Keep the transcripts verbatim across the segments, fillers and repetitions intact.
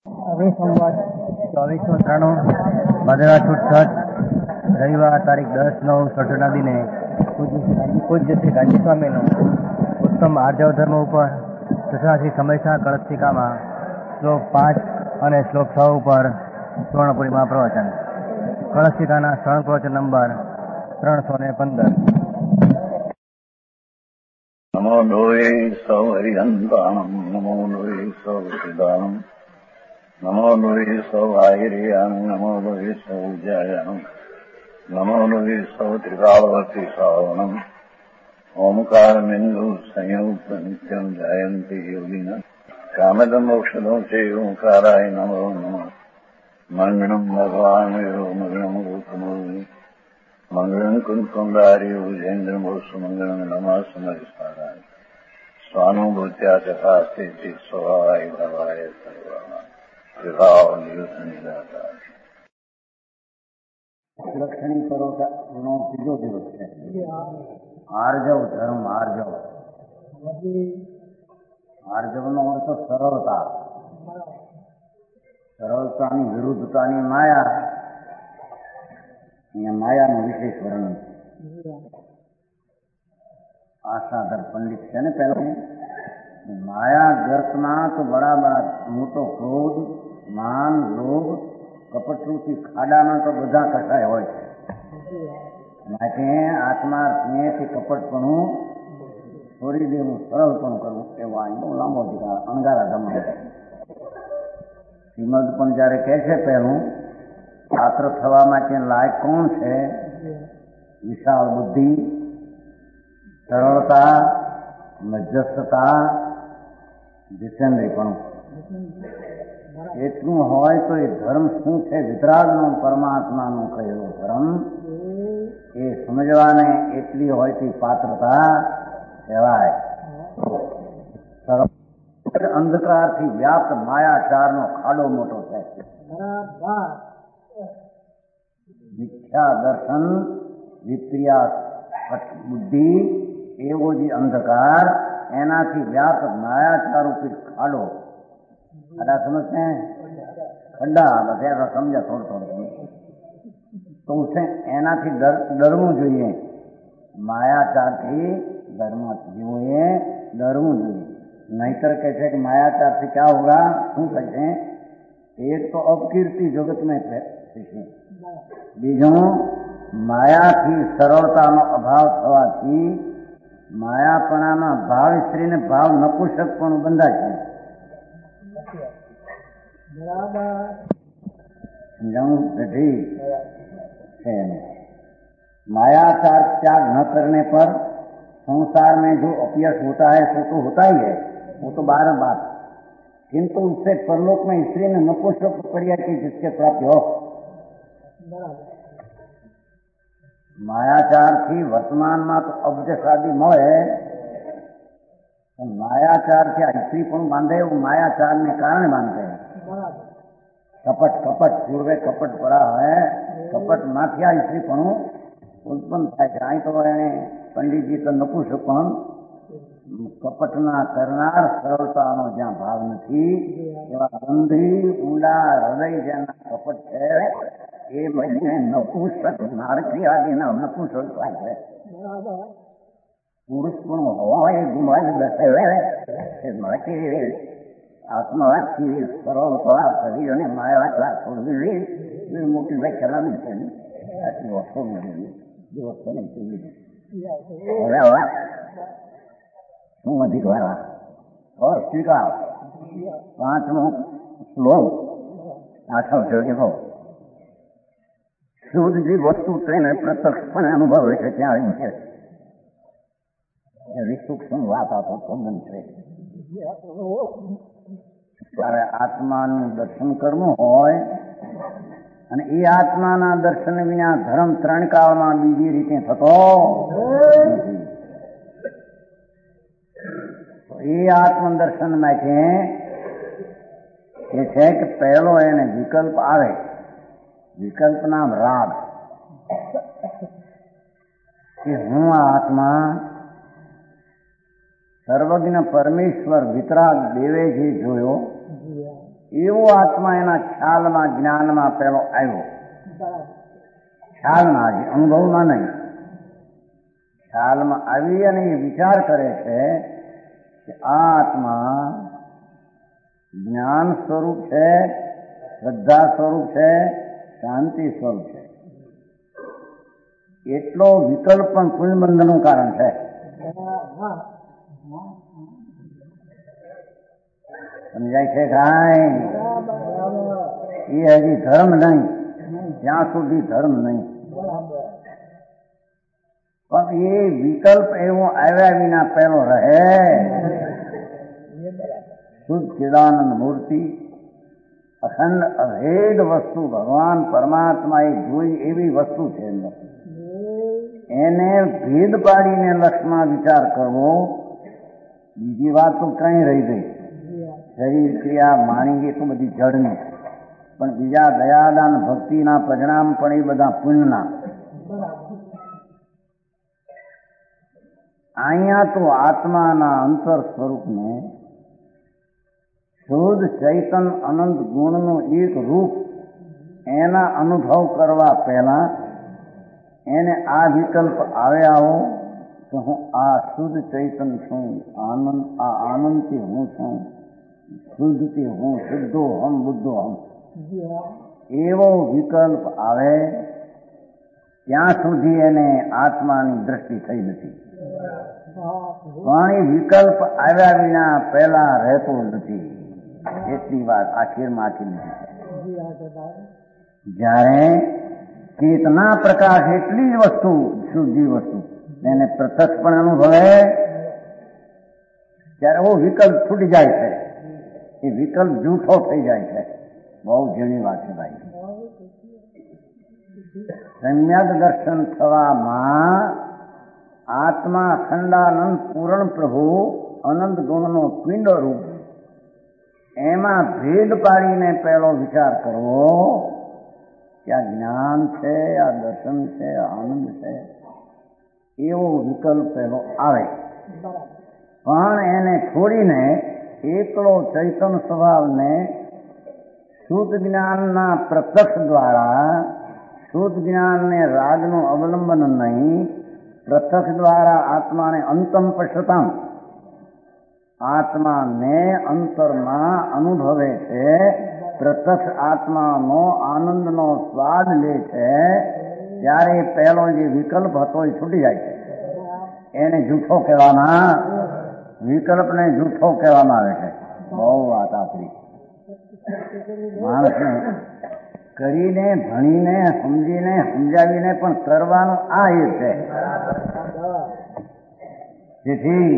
અવિસંવાદ ચોવીસો ત્રાણું ભાદરવા છૂટછટ રવિવાર તારીખ દસ નવ સઠના દિને પૂજ્ય શ્રી ગાંધી સ્વામીનું ઉત્તમ આર્જવ ધર્મ ઉપર તથા શ્રી સમયસા કળશિકામાં શ્લોક પાંચ અને શ્લોક છ ઉપર સુવર્ણપુરીમાં પ્રવચન. કળશિકાના શરણ પ્રવચન નંબર ત્રણસો ને પંદર. નમો લોહે સૌ હરિહંતાણમ નમો લોહે સૌ સિદ્ધાણમ નમો લોહે સૌ આહિર્યાન નમો લોહે સૌ જયાન નમો લોહે સૌ ત્રિકાળવતી શ્રાવણમ ઓમકાર બિંદુ સંયુક્ત નિત્યમ જયંતી યોગિન કામદ મોક્ષદો છે ઓંકારાય નમો નમઃ. મંગળમ ભગવાન મંગળમ ગૌતમો મંગળમ કુંકુંડાર્યો જૈન્દ્રમોસુ મંગળમ નમઃ સમરિસ્મારાય સ્વાનુભૂત્યા ચકાસ્તે ચિત સ્વભાવાય ભવાય સર્વમાં વિભાવ નિયુત નિરાકાર. લક્ષણી પરોનો બીજો દિવસ છે. આર્જવ ધર્મ. આર્જવ આર્જવનો અર્થ સરળતા. સરળતાની વિરુદ્ધતાની માયા. અહીંયા માયાનું વિશેષ વર્ણન. આશાધર પંડિત છે ને પેલા માયા ગર્તના તો બડા બડા મોટો ક્રોધ માન લોભ કપટરૂપી ખાડામાં તો બધા કસાય હોય છે. માટે આત્મા સ્નેહથી કપટપણું છોડી દેવું, સરળપણું કરવું એવું આ બહુ લાંબો દીકરા અણગારા ગમે. શ્રીમદ પણ જયારે કહે છે પહેલું પાત્ર થવા માટે લાયક કોણ છે? વિશાળ બુદ્ધિ, સરળતા, મધ્યસ્થતા, જીતેન્દ્રીપણું. એટલું હોય તો એ ધર્મ શું છે? વિતરાગનો પરમાત્માનો કહેલો ધર્મ એ સમજવાને એટલી હોય તે પાત્રતા કહેવાય. અંધકારથી વ્યાપ્ત માયાચારનો ખાડો મોટો છે. મિથ્યા દર્શન, વિપ્રિયા બુદ્ધિ એવો જે અંધકાર એનાથી વ્યાપ્ત માયાચાર રૂપી ખાડો. આડા સમજશે? ખંડા બધા સમજ્યા થોડું થોડું તો છે. એનાથી ડરવું જોઈએ. માયાચારથી ધર્મ જીવોએ ડરવું જોઈએ. નહીતર કહે છે કે માયાચારથી ક્યાં હોગા? શું કહે છે? એક તો અપકીર્તિ જગત મેં થશે. બીજું માયાથી સરળતાનો અભાવ થવાથી માયાપણામાં ભાવ સ્ત્રીને ભાવ નપુંસક પણ બંધાય છે. समझाऊं ठीक है. मायाचार त्याग न करने पर संसार में जो अपयश होता है वो तो होता ही है, वो तो बार बात. किंतु उससे परलोक में स्त्री ने नपुंसक क्रिया की जिसके प्राप्ति हो. मायाचार थी वर्तमान में तो अब्ज शादी મળે. मायाचार से स्त्री પણ બાંધે वो मायाचार ने कारण बांधते हैं. कपट कपट पूर्वे कपट पड़ा है. कपट माथ्या स्त्री પણ ઉત્પન્ન થાય છે. અહીં તો એને પંડિતજી તો નપુંસક પણ કપટના કરનાર સરળતાનો જ્યાં ભાવ નથી એવા ગંભીર ઊંડા હૃદય જેના કપટ છે એ બને નપુંસક નારકી આદિના નપુંસક થાય છે. પુરુષ પણ હોય ગુમાવી બેસે આત્મવાદથી સરળતા શરીરને માયાચાર છોડવી મોટી ભાઈ કરાવી છે. આટલી વસ્તુ નથી દિવસ બને શું અધિક વાળા ઓર સ્વીકાર. પાંચમો શ્લોક આઠમ છે. દેખો શુદ્ધ જે વસ્તુ તેને પ્રત્યક્ષપણે અનુભવે છે ત્યાં છે. એવી સૂક્ષ્મ વાત આપો સંબંધ છે. ત્યારે આત્માનું દર્શન કરવું હોય અને એ આત્માના દર્શન વિના ધર્મ ત્રણ કાળમાં બીજી રીતે થતો નથી. એ આત્મદર્શન માટે એ છે કે પહેલો એને વિકલ્પ આવે. વિકલ્પ નામ રાગ. કે હું આ આત્મા સર્વજ્ઞ પરમેશ્વર વિતરાગ દેવે જે જોયો એવો આત્મા એના ખ્યાલમાં જ્ઞાનમાં પેલો આવ્યો. ખ્યાલમાં જ, અનુભવમાં નહીં. ખ્યાલમાં આવી અને એ વિચાર કરે છે કે આ આત્મા જ્ઞાન સ્વરૂપ છે, શ્રદ્ધા સ્વરૂપ છે, શાંતિ સ્વરૂપ છે. એટલો વિકલ્પ પણ પુણ્યબંધનું કારણ છે. સમજાય છે કાંઈ? એ હજી ધર્મ નહીં, ત્યાં સુધી ધર્મ નહીં. પણ એ વિકલ્પ એવો આવ્યા વિના પેલો રહે. શુદ્ધ ચિદાનંદ મૂર્તિ, અખંડ અભેદ વસ્તુ ભગવાન પરમાત્મા એ જોઈ એવી વસ્તુ છે. એને ભેદ પાડીને લક્ષમાં વિચાર કરવો, બીજી વાત તો કઈ રહી ગઈ. શરીર ક્રિયા માણી તો બધી જડની, પણ બીજા દયાદાન ભક્તિના પરિણામ પણ એ બધા પુણ્યના. અહીંયા તો આત્માના અંતર સ્વરૂપને શુદ્ધ ચૈતન અનંત ગુણનું એક રૂપ એના અનુભવ કરવા પહેલા એને આ વિકલ્પ આવ્યા હો કે હું આ શુદ્ધ ચૈતન છું, આનંદ આ આનંદથી હું છું, શુદ્ધથી હું, શુદ્ધો હમ બુદ્ધો હમ, એવો વિકલ્પ આવે ત્યાં સુધી એને આત્માની દ્રષ્ટિ થઈ નથી. પણ એ વિકલ્પ આવ્યા વિના પહેલા રહેતો નથી. એટલી વાત આખીરમાં આખી નથી. જ્યારે ચેતના પ્રકાશ એટલી જ વસ્તુ, શુદ્ધિ વસ્તુ એને પ્રત્યક્ષ પણ અનુભવે, ત્યારે એવો વિકલ્પ છૂટી જાય છે. એ વિકલ્પ જૂઠો થઈ જાય છે. બહુ ઝીણી વાત છે ભાઈ. સમ્યક દર્શન થવામાં આત્મા અખંડાનંદ પૂર્ણ પ્રભુ અનંત ગુણનો પિંડ રૂપ, એમાં ભેદ પાડીને પહેલો વિચાર કરવો કે આ જ્ઞાન છે, આ દર્શન છે, આનંદ છે, એવો વિકલ્પ પહેલો આવે. પણ એને છોડીને એકલો ચૈતન સ્વભાવને શુદ્ધ જ્ઞાનના પ્રત્યક્ષ દ્વારા, શુદ્ધ જ્ઞાનને રાગનું અવલંબન નહીં, પ્રત્યક્ષ દ્વારા આત્માને અંતમ પશ્યતામ, આત્માને અંતરમાં અનુભવે છે, પ્રત્યક્ષ આત્માનો આનંદનો સ્વાદ લે છે, ત્યારે પહેલો જે વિકલ્પ હતો એ છૂટી જાય છે. એને જૂઠો કહેવામાં, વિકલ્પને જૂઠો કહેવામાં આવે છે. બહુ વાત આપણી માણસને કરીને, ભણીને, સમજીને, સમજાવીને પણ કરવાનું આ એ છે. જેથી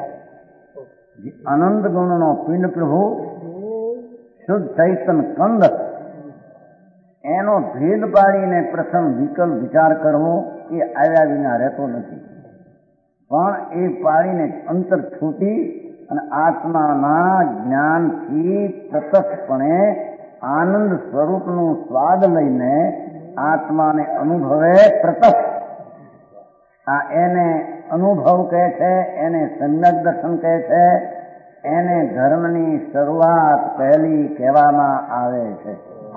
અનંત ગુણનો પિંડ પ્રભુ શુદ્ધ ચૈતન કંદ, એનો ભેદ પાડીને પ્રથમ વિકલ્પ વિચાર કરવો એ આવ્યા વિના રહેતો નથી. પણ એ પાડીને અંતર છૂટી અને આત્માના જ્ઞાનથી પ્રત્યક્ષપણે આનંદ સ્વરૂપનું સ્વાદ લઈને આત્માને અનુભવે પ્રત્યક્ષ. આ એને અનુભવ કહે છે, એને સમ્યક દર્શન કહે છે, એને ધર્મની શરૂઆત પહેલી કહેવામાં આવે છે.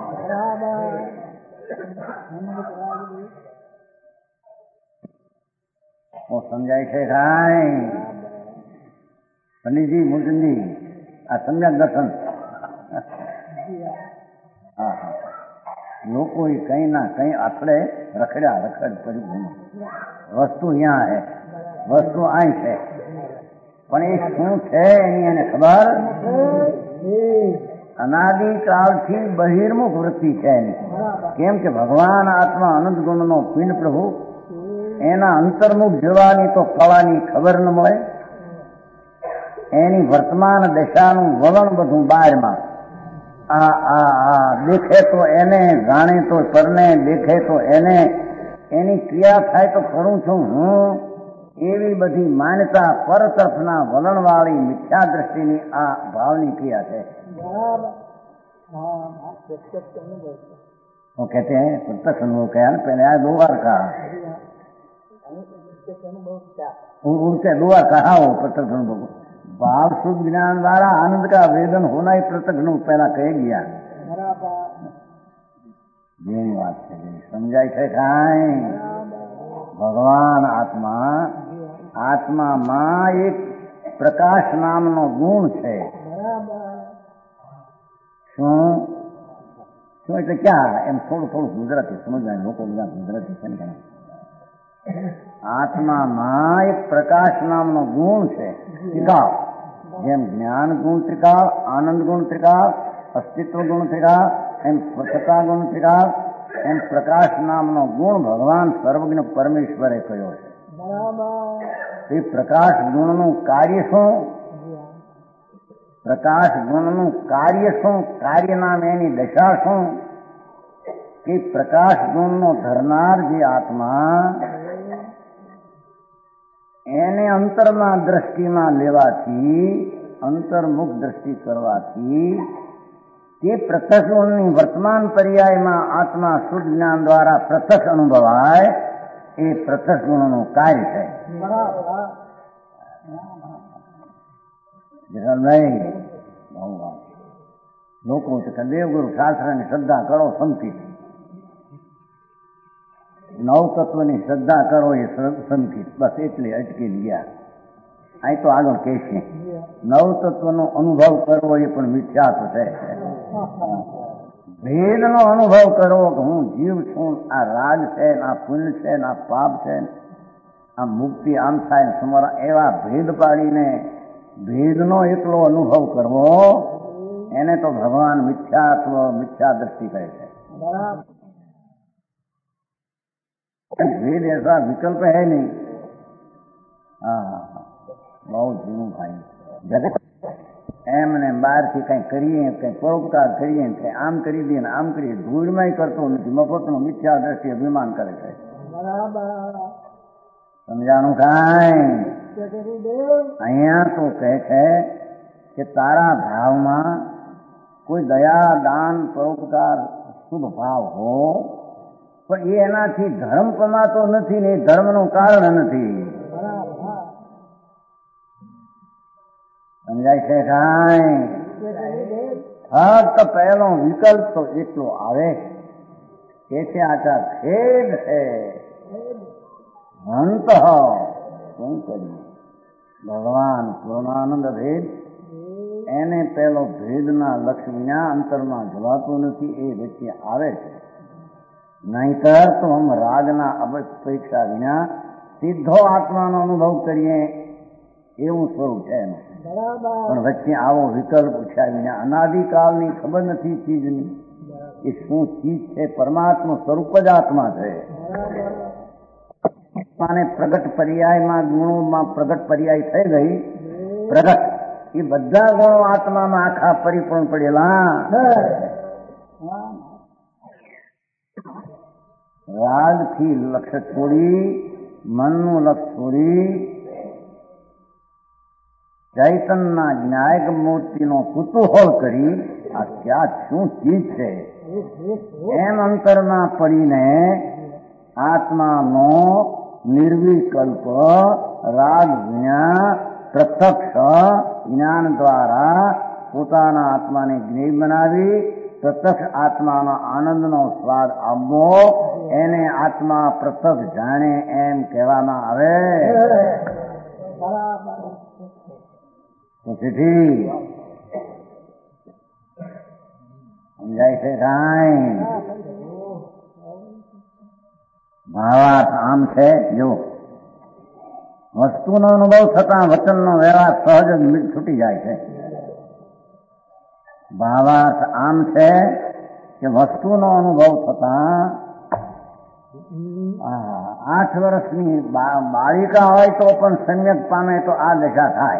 સમજાય છે કાંઈ? પંડિતજી, મૂર્તિજી, આ સમ્યક દર્શન. હા હા, લોકો એ કઈ ના કઈ આખડે રખડ્યા રખડ કરી. વસ્તુ અહીંયા છે, વસ્તુ અહીં છે, પણ એ શું છે એની એને ખબર. અનાદિકાળથી બહિર્મુખ વૃત્તિ છે એની. કેમ કે ભગવાન આત્મા અનંત ગુણનો પિંડ પ્રભુ, એના અંતર્મુખ જવાની તો કળાની ખબર ન મળે. એની વર્તમાન દશાનું વલણ બધું બહારમાં. આ આ આ દેખે તો એને, જાણે તો પરને, દેખે તો એને, એની ક્રિયા થાય તો કરું છું હું, એવી બધી માન્યતા પર તરફના વલણવાળી મિથ્યા દ્રષ્ટિની આ ભાવની ક્રિયા છે. वो कहते हैं प्रत्यक्ष अनुभव क्या है, पहले आया दो बार कहा, उनसे दो बार कहा वो प्रत्यक्ष अनुभव भाव शुद्ध ज्ञान द्वारा आनंद का वेदन होना ही प्रत्यक्ष નું પહેલા કહી ગયા જેની વાત છે સમજાય છે કાંઈ ભગવાન આત્મા આત્મામાં એક પ્રકાશ નામનો ગુણ છે શું શું એટલે ક્યાં એમ થોડું થોડું ગુજરાતી સમજવાનું લોકો બધા ગુજરાતી છે ને આત્મામાં એક પ્રકાશ નામનો ગુણ છે ત્રિકાળ જેમ જ્ઞાન ગુણ ત્રિકાળ આનંદ ગુણ ત્રિકાળ અસ્તિત્વ ગુણ ત્રિકાળ એમ સ્વચ્છતા ગુણ ત્રિકાળ એમ પ્રકાશ નામનો ગુણ ભગવાન સર્વજ્ઞ પરમેશ્વરે કહ્યો છે એ પ્રકાશ ગુણનું કાર્ય શું પ્રકાશ ગુણનું કાર્ય શું કાર્ય નામ એની દશા શું કે પ્રકાશ ગુણનો ધરનાર જે આત્મા એને અંતરમાં દ્રષ્ટિમાં લેવાથી અંતર્મુખ દ્રષ્ટિ કરવાથી તે પ્રત્યક્ષ ગુણની વર્તમાન પર્યાયમાં આત્મા શુદ્ધ જ્ઞાન દ્વારા પ્રત્યક્ષ અનુભવાય એ પ્રત્યક્ષ ગુણનું કાર્ય છે નહીં લોકો દેવગુરુ શાસ્ત્રની શ્રદ્ધા કરો સંકિત નવ તત્વની શ્રદ્ધા કરો એ સંકિત બસ એટલે અટકી ગયા અહીં તો આગળ કહેશે નવ તત્વનો અનુભવ કરવો એ પણ મિથ્યાત્વ છે ભેદનો અનુભવ કરવો કે હું જીવ છું આ રાગ છે આ પુણ્ય છે આ પાપ છે આ મુક્તિ આમ થાય સમરા એવા ભેદ પાડીને ભેદનો એકલો અનુભવ કરવો એને તો ભગવાન મિથ્યાત્વ મિથ્યા દ્રષ્ટિ કહે છે भेद ऐसा विकल्प है नहीं हाँ हाँ हाँ बहुत जीवन भाई जगत એમને બહારથી કંઈ કરીએ કંઈ પરોપકાર કરીએ કંઈ આમ કરી દઈએ ને આમ કરીએ ધૂળમાં કરતો નથી મફતનો મિથ્યા દ્રષ્ટિ અભિમાન કરે છે સમજાણું કાંઈ અહીંયા તો કહે છે કે તારા ભાવમાં કોઈ દયા દાન પરોપકાર શુભ ભાવ હો પણ એ એનાથી ધર્મ કમાતો નથી ને એ ધર્મનું કારણ નથી સમજાય છે કાંઈ ફક્ત પહેલો વિકલ્પ તો એટલો આવે કે છે આચાર ખેદ છે અંત શું કરીએ ભગવાન પૂર્ણાનંદ ભેદ એને પેલો ભેદના લક્ષ્ય વિના અંતરમાં જવાતું નથી એ વચ્ચે આવે છે નહીતર તો હમ રાગના અપેક્ષા વિના સીધો આત્માનો અનુભવ કરીએ એવું સ્વરૂપ છે એનું પણ વચ્ચે આવો વિકલ્પ પૂછ્યા વિના અનાદિકાળની ખબર નથી ચીજની એ શું ચીજ છે પરમાત્મા સ્વરૂપ જ આત્મા છે આત્માને પ્રગટ પર્યાયમાં ગુણોમાં પ્રગટ પર્યાય થઈ ગઈ પ્રગટ એ બધા ગુણો આત્મામાં આખા પરિપૂર્ણ પડેલા રાગથી લક્ષ્ય છોડી મનનું લક્ષ્ય છોડી ચૈતનના જ્ઞાયક મૂર્તિનો કુતૂહલ કરી આ ક્યાં શું ચીજ છે એમ અંતરમાં પડીને આત્માનો નિર્વિકલ્પ રાગ વિના પ્રત્યક્ષ જ્ઞાન દ્વારા પોતાના આત્માને જ્ઞેય બનાવી પ્રત્યક્ષ આત્માના આનંદનો સ્વાદ આપવો એને આત્મા પ્રત્યક્ષ જાણે એમ કહેવામાં આવે તો તેથી સમજાય છે કાંઈ ભાવાર્થ આમ છે જો વસ્તુનો અનુભવ થતા વચનનો વ્યવહાર સહજ જ છૂટી જાય છે ભાવાર્થ આમ છે કે વસ્તુનો અનુભવ થતા આઠ વર્ષની બાળિકા હોય તો પણ સમ્યક પામે તો આ દશા થાય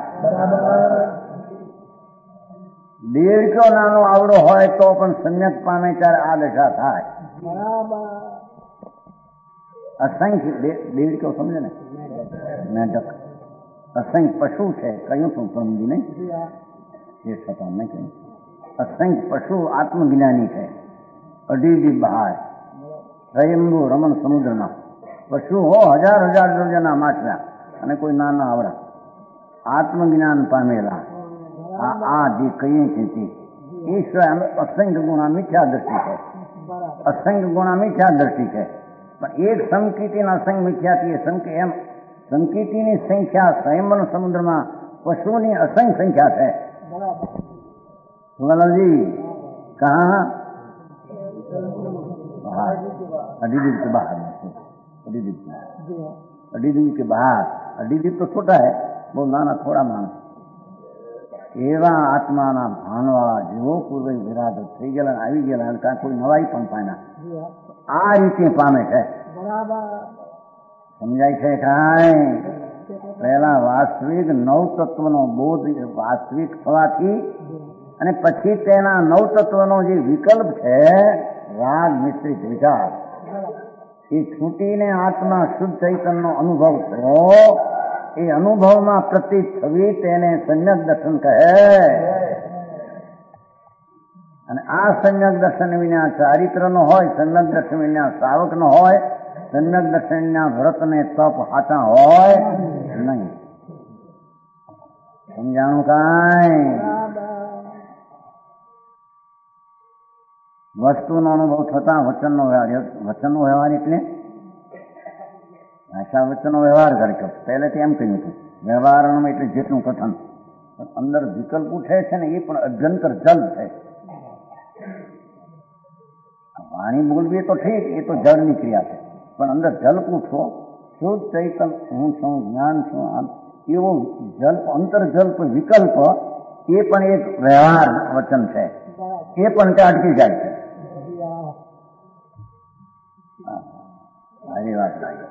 દેડકો નાનો આવડો હોય તો પણ સમ્યક પામે ત્યારે આ દશા થાય અસંખ્ય દેડકો સમજે ને નાટક અસંખ્ય પશુ છે કયું શું સમજી નહીં એ છતાં નહીં કહ્યું અસંખ્ય પશુ આત્મજ્ઞાની છે અઢી દી બહાર સ્વયંભુ રમણ સમુદ્રમાં પશુ હો હજાર હજાર દર્જાના માછલા અને કોઈ નાના આવડા આત્મજ્ઞાન પામેલા આ આ જે કહીએ છીએ ઈશ્વર અસંખ્ય ગુણા મિથ્યા દ્રષ્ટિ છે, અસંખ્ય ગુણા મિથ્યા દ્રષ્ટિ છે. પણ એક સંકિતિના અસંખ્ય મિથ્યાથી સંખ્ય એમ સંકિતિની સંખ્યા સંયમન સમુદ્રમાં પશુની અસંખ્ય સંખ્યા છે. સુગલજી કહા अडीदीप के बाहर अडीदीप अडीदीप के बाहर अडीदीप तो छोटा है, बहुत नाना थोड़ा मानस एवा आत्माना भानवाळा जेवो पूर्वे विराध થઈ ગયેલા આવી ગયેલા અને કાંઈ કોઈ નવાઈ પણ પામ્યા આ રીતે પામે છે. સમજાય છે કાંઈ? પહેલા વાસ્તવિક નવ તત્વનો બોધ વાસ્તવિક થવાથી અને પછી તેના નવ તત્વનો જે વિકલ્પ છે રાગ મિશ્રિત વિચાર એ છૂટીને આત્મા શુદ્ધ ચૈતન્યનો અનુભવ થયો. એ અનુભવમાં પ્રતીત થવી તેને સમ્યક દર્શન કહે. અને આ સમ્યક દર્શન વિના ચારિત્ર નો હોય, સમ્યક દર્શન વિના શ્રાવક નો હોય, સમ્યક દર્શન વિના વ્રત ને તપ હાચા હોય નહીં. સમજાણું કાંઈ? વસ્તુનો અનુભવ થતા વચનનો વ્યવહાર, વચનનો વ્યવહાર એટલે ભાષા વચનનો વ્યવહાર કરે. પહેલેથી એમ કહ્યું હતું વ્યવહારમાં એટલે જેટલું કથન, પણ અંદર વિકલ્પ ઉઠે છે ને એ પણ અભ્યંતર જલ છે. વાણી બોલવી તો ઠીક, એ તો જળની ક્રિયા છે, પણ અંદર જલ્પ ઉઠો શુદ્ધ ચૈતન હું છું, જ્ઞાન છું, આમ એવો જલ્પ અંતર જલ્પ વિકલ્પ એ પણ એક વ્યવહાર વચન છે. એ પણ ત્યાં અટકી જાય છે. આવી વાત લાગે.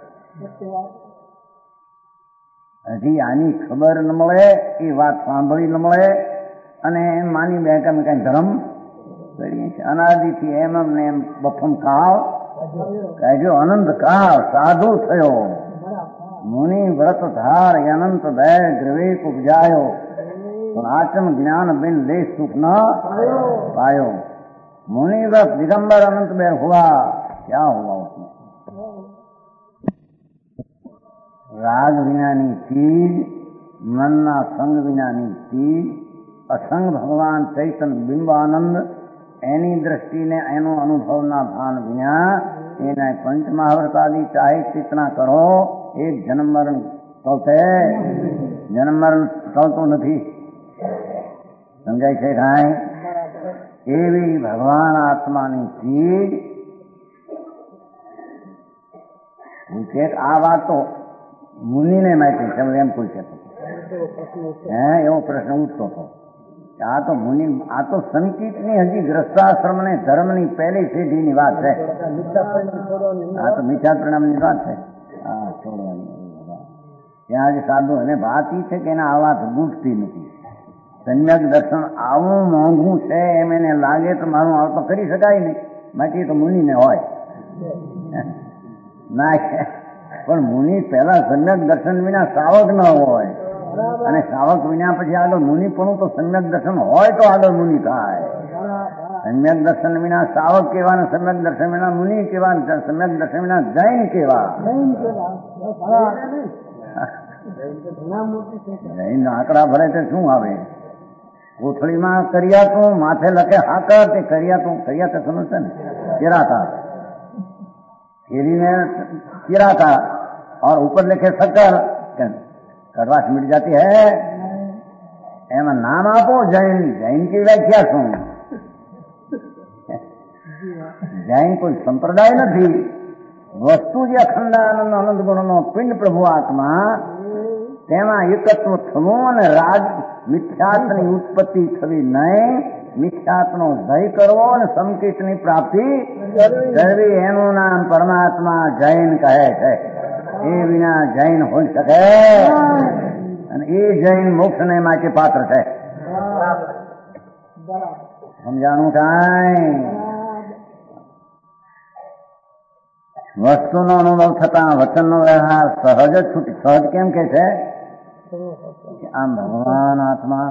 હજી આની ખબર ન મળે, એ વાત સાંભળી ન મળે અને એમ માની બે કે અમે કઈ ધર્મ કરીએ છીએ. અનાદિથી એમ ને એમ બફમ કાળ કહેજો અનંત કાળ સાધુ થયો, મુનિ વ્રત ધાર અનંત દય દ્રવેક ઉપજાયો, આચમ જ્ઞાન બિન દેશ સુખ ન पायो. मुनि व्रत दिगंबर अनंत में हुआ, क्या हुआ उसमें? राग विनानी चीज, मनना संग विनानी चीज, असंग भगवान चैतन बिंबानंद एनी दृष्टिने एनो अनुभवना भान विना એને પંચ મહાવ્રતાદી ચાહે ચિંતના કરો, એક જન્મ મરણ ટળશે, જન્મ મરણ ટળતું નથી. સમજાય છે કાંઈ? એવી ભગવાન આત્માની ચીજ પૂછે. આ વાત તો મુનિને માહિતી છે એમ પૂછે તો હે એવો પ્રશ્ન ઉઠતો હતો. આ તો મુનિ, આ તો સંકિતની હજી ગ્રસ્તાશ્રમ ને ધર્મની પહેલી પેઢીની વાત છે. આ તો મીઠા પરિણામની વાત છે. હા, છોડવાની ત્યાં જ સાધુ અને વાત ઈ છે કે એના આ વાત ગુટતી નથી. સમ્યક દર્શન આવું મોંઘું છે એમ એને લાગે તો મારું આવ તો કરી શકાય નહીં, બાકી તો મુનિને હોય ના. પણ મુનિ પહેલા સમ્યક દર્શન વિના શ્રાવક ન હોય, અને શ્રાવક વિના પછી આગળ મુનિ પણ તો સમ્યક દર્શન હોય તો આગળ મુનિ થાય. સમ્યક દર્શન વિના શ્રાવક કેવા ને સમ્યક દર્શન વિના મુનિ કેવા, સમ્યક દર્શન વિના જૈન કેવા. જૈન આંકડા ભરે છે શું આવે? કોથળીમાં કરિયાતું, માથે લખે હાકર, તે કરિયાતું કરિયાતા સમજશે ને किराता, केरी में किराता और ऊपर लिखे शक्कर, कड़वाश मिट जाती है. एम नाम आपो जैन. जैन की व्याख्या શું? જૈન કોઈ સંપ્રદાય નથી, વસ્તુ જે અખંડ આનંદ આનંદ ગુણનો પિંડ પ્રભુ આત્મા, તેમાં એકત્વ થવું અને રાગ મિથ્યાત્વની ઉત્પત્તિ થવી નહીં, મિથ્યાત્વનો ભય કરવો અને સંકેતની પ્રાપ્તિ કરવી, એનું નામ પરમાત્મા જૈન કહે છે. એ વિના જૈન હોઈ શકે અને એ જૈન મોક્ષને માટે પાત્ર છે. સમજાણું કાંઈ? વસ્તુનો અનુભવ થતા વચનનો વ્યવહાર સહજ જ છૂટી. સહજ કેમ કે છે? આમ ભગવાન આત્મા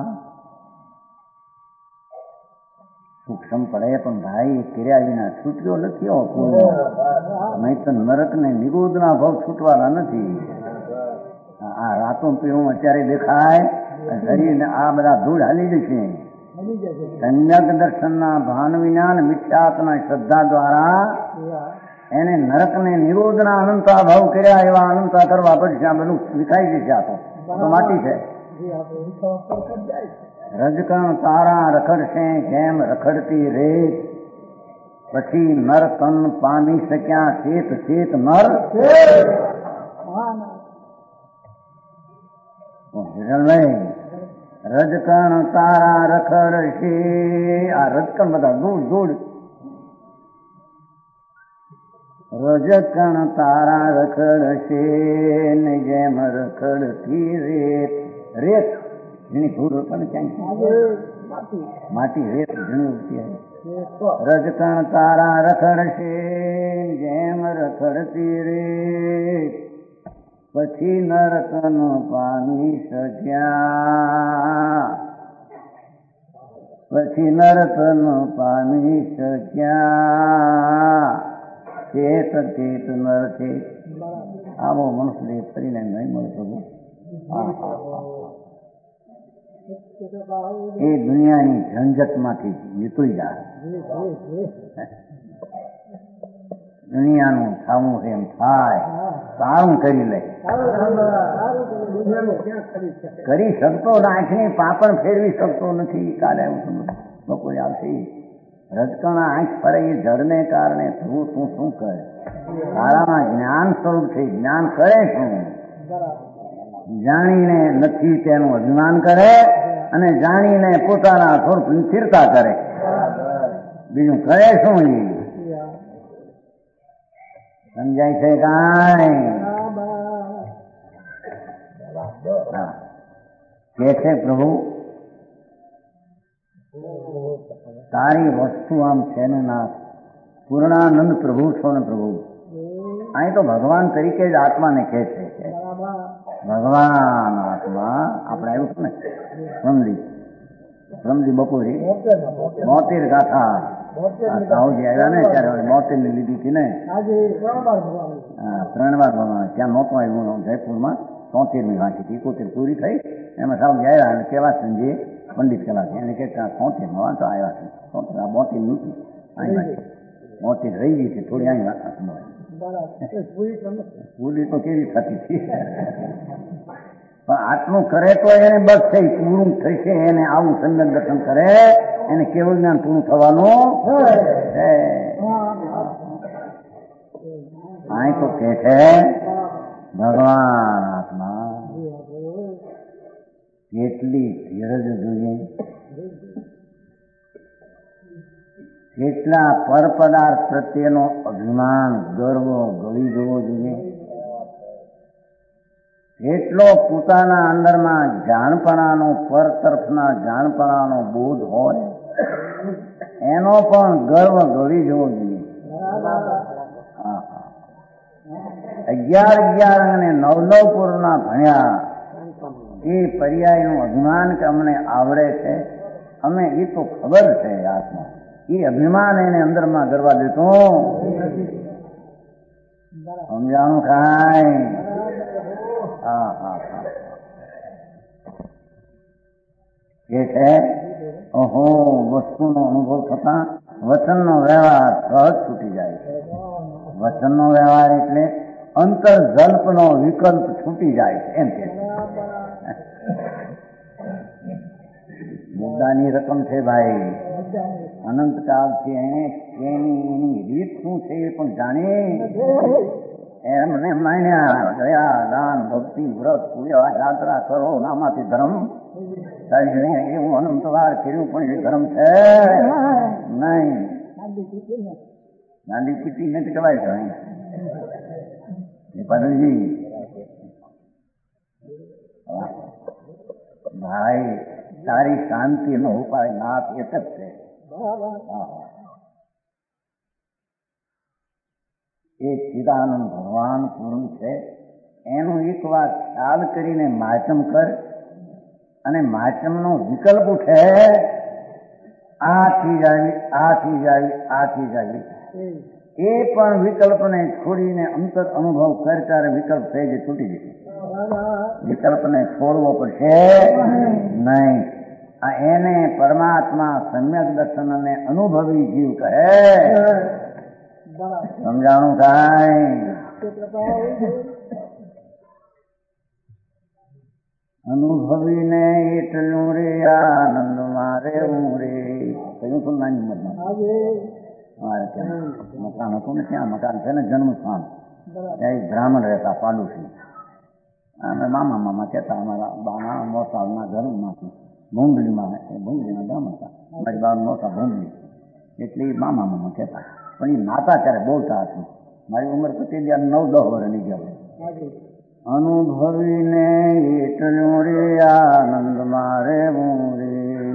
સૂક્ષ્મ પડે પણ ભાઈ એ કર્યા વિના છૂટ્યો નથી. નહીં તો નરક ને નિગોદના ભાવ છૂટવાના નથી. આ રાતો પીવું અત્યારે દેખાય શરીરને આ બધા ધૂળ હાલી જશે. સમ્યક દર્શનના ભાન વિજ્ઞાન મિથ્યાત્મના શ્રદ્ધા દ્વારા એને નરકને નિરોધના અનંતા ભાવ કર્યા એવા અનંતા કરવા પડશે. આ બધું વિખાઈ જશે. આ તો માટી છે. રજકણ તારા રખડશે જેમ રખડતી રેત, પછી નર તન પામી શક્યા ચેત ચેત નર. રજકણ તારા રખડશે. આ રજકણ બધા દૂર દૂર. રજકણ તારા રખડશે ને જેમ રખડતી રેત. રેત જેની ધૂળ પણ ક્યાંય માટી રેત ઘણી ઉઠી. રજકણ તારા રખડશે જેમ રખડતી રેત, પછી નરકન પામી શક્યા. પછી નરકન પામી શક્યા ચેત ચેત નર ચેત. આવો મનુષ્ય ફરીને નહીં મળતો. એ દુનિયાની ઝંઝટમાંથી નીકળી જાય. દુનિયાનું થવું એમ થાય, સારું કરી લે. કરી શકતો આંખની પાપણ ફેરવી શકતો નથી. કાલે લોકો આવશે રજકણા આંખ ફરે એ જળને કારણે તું તું શું કરે? તારામાં જ્ઞાન સ્વરૂપ છે. જ્ઞાન કરે શું? જાણીને નથી તેનું અભિમાન કરે અને જાણીને પોતાના સ્વરૂપની સ્થિરતા કરે. બીજું કરે શું? એ સમજાય છે કાંઈ? કે છે પ્રભુ તારી વસ્તુ આમ છે ને નાથ. પૂર્ણાનંદ પ્રભુ છો ને પ્રભુ. અહીં તો ભગવાન તરીકે જ આત્માને કહે છે. ભગવાન આત્મા આપણે આવ્યું છે ને સમજી સમજી બપોરી મોતેર ગાથા સાહુજી આવ્યા ને ત્યારે મોતેર ની લીધી હતી ને. હા, ત્રણ વાર ભગવાન ત્યાં નહોતું આવ્યું. જયપુરમાં તોતેર ની વાંચી હતી. એકોતેર પૂરી થઈ. એમાં સાહુજી આવ્યા અને કેવા સંજય પંડિત કલાક એને કહેતા તોતેર માં વાંચો આવ્યા છે. તોતેર બોતેર નથી અહીં વાંચી. મોતી રહી ગઈ છે થોડી અહીં વાત પૂરી તો કેવી થતી હતી. પણ આટલું કરે તો એને બસ થઈ પૂરું થશે. એને આવું સમ્યક દર્શન કરે એને કેવું જ્ઞાન પૂરું થવાનું છે. અહીં તો કે છે ભગવાન આત્મા કેટલી ધીરજ જોઈએ, કેટલા પર પદાર્થ પ્રત્યેનો અભિમાન ગર્વ ગળી જવો જોઈએ, એટલો પોતાના અંદરમાં જાણપણાનો પર તરફના જાણપણાનો બોધ હોય એનો પણ ગર્વ ગળી જવો જોઈએ. અગિયાર અગિયાર અને નવ નવ પૂર્ણના ભણ્યા એ પર્યાયનું અભિમાન કે અમને આવડે છે, અમે એ તો ખબર છે આત્મા, એ અભિમાન એને અંદરમાં કરવા દેતો સમજાણું કાંઈ. હા હા હા એ છે ઓહો વસ્તુનો અનુભવ થતા વચનનો વ્યવહાર સહજ છૂટી જાય છે. વચનનો વ્યવહાર એટલે અંતર્જલ્પનો વિકલ્પ છૂટી જાય છે એમ કે મુદ્દાની રકમ છે ભાઈ. અનંતકાળથી એની એની રીત શું છે એ પણ જાણી એમને માન્યા દયા દાન ભક્તિ વ્રત પૂજા યાત્રા કરો નામાંથી ધર્મ એવું અનંત વાર કર્યું પણ એ ધર્મ છે નહીં. ગાંધી પીટી નથી કહેવાય છે પદજી ભાઈ. તારી શાંતિ નો ઉપાય નાથ એક જ છે. એ ચિદાનંદ ભગવાન પૂર્ણ છે એનું એક વાર ખ્યાલ કરીને માચમ કર અને માચમનો વિકલ્પ ઉઠે આ ચીજ આવી આ ચીજ આવી આ ચીજ આવી એ પણ વિકલ્પને છોડીને અંતર અનુભવ કર ત્યારે વિકલ્પ થઈ જાય છૂટી જશે. વિકલ્પને છોડવો પડશે નહીં. આ એને પરમાત્મા સમ્યક દર્શન અને અનુભવી જીવ કહે. સમજાણું કાંઈ? અનુભવીને એટલું રે આનંદ મારે હું રે કહ્યું હતું નાની ઉંમરમાં મારે ત્યાં મકાન હતું ને, ત્યાં મકાન છે ને જન્મ સ્થાન, ત્યાં એક બ્રાહ્મણ રહેતા પાડોશી. અમે મામા મામા કહેતા અમારા બાના મોસાના ઘરમાંથી ભૂંગળીમાં, ભૂંગળીના ગામ હતા મારી બાનું મોસા ભૂંગળી, એટલે મામા મામા કહેતા. પણ એ નાતા ત્યારે બોલતા હતું. મારી ઉંમર પતી ગયા નવ દસ વર્ષની ગયા. અનુભવીને એટલું રે આનંદ મારે હું રે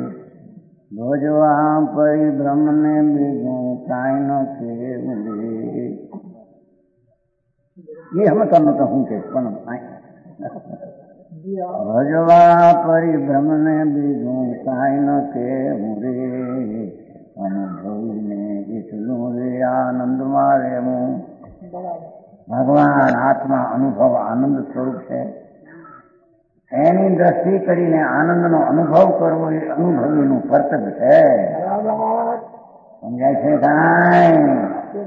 ભજવા પરિભ્રમને બીજું કાંઈ ન કેવું રે. એ સમજતા નતા હું કે પણ ભજવા પરિભ્રમને બીજું કાંઈ ન કેવું રે અનુભવીને એટલું રે આનંદ મારે હું. ભગવાન આત્મા અનુભવ આનંદ સ્વરૂપ છે. એની દ્રષ્ટિ કરીને આનંદનો અનુભવ કરવો એ અનુભવીનું કર્તવ્ય છે. સમજાય છે કાંઈ?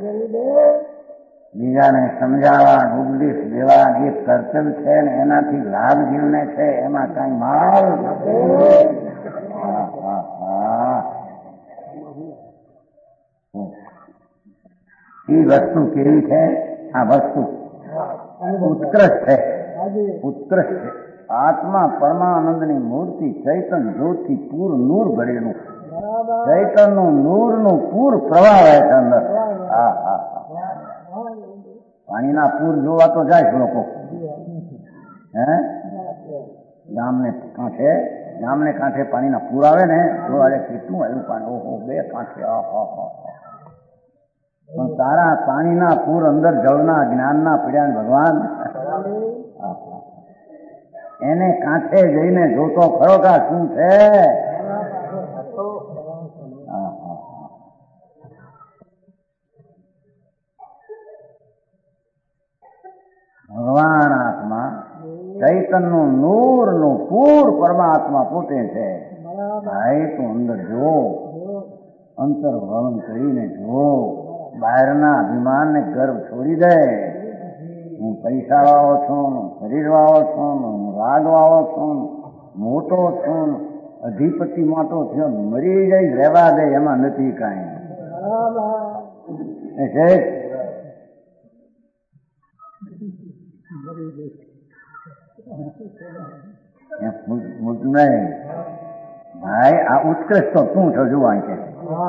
બીજાને સમજાવવા ઉપદેશ દેવા જે કર્તવ્ય છે ને એનાથી લાભ જીવને છે, એમાં કઈ માલ એ વસ્તુ કેવી છે? આ વસ્તુ ઉત્કૃષ્ટ છે, ઉત્કૃષ્ટ છે. આત્મા પરમાનંદની મૂર્તિ ચૈતન જ્યોતિ પૂર નૂર ભરેલું, ચૈતન નું નૂર નું પૂર પ્રવાહ રહે છે અંદર. હા હા પાણીના પૂર જોવા તો જાય લોકો. હે ગામને કાંઠે ગામને કાંઠે પાણીના પૂર આવે ને જોવા કેટલું આવ્યું પાણી. ઓહો બે કાંઠે. પણ તારા પાણીના પૂર અંદર જળના જ્ઞાનના પીડ્યા ભગવાન એને કાંઠે જઈને જોતો ખરો કે શું છે. ભગવાન આત્મા ચૈતનનું નૂરનું પૂર પરમાત્મા પોતે છે. ભાઈ તું અંદર જો, અંતર વર્ણન કરીને જો, બહારના અભિમાનને ગર્વ છોડી દે. હું પૈસા વાળો છું, શરીર વાળો છું, હું રાગ વાળો છું, મોટો છું, અધિપતિ મોટો થયો, મરી જઈ રહેવા દે, એમાં નથી કાંઈ. નહીં ભાઈ આ ઉત્કૃષ્ટ તો શું છો જોવા છે.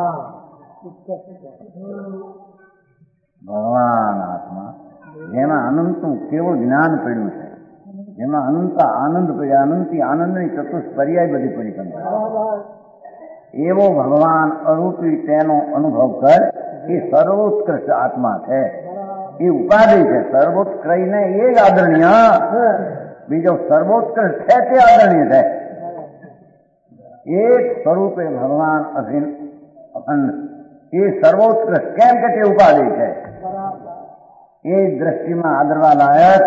ભગવાન આત્મા જેમાં અનંતનું કેવું જ્ઞાન પડ્યું છે, જેમાં અનંત આનંદ પડ્યા, અનંતી આનંદની ચતુર્થ પર્યાય બધી પડી ગઈ. એવો ભગવાન અરૂપી તેનો અનુભવ કર. એ સર્વોત્કૃષ્ટ આત્મા છે, એ ઉપાધિ છે. સર્વોત્કૃષ્ટ ને એ જ આદરણીય, બીજો સર્વોત્કૃષ્ટ છે તે આદરણીય છે. એક સ્વરૂપે ભગવાન અભિન અખંડ, એ સર્વોત્કૃષ્ટ કેમ કે તે ઉપાધિ છે. એ દ્રષ્ટિમાં આદરવા લાયક,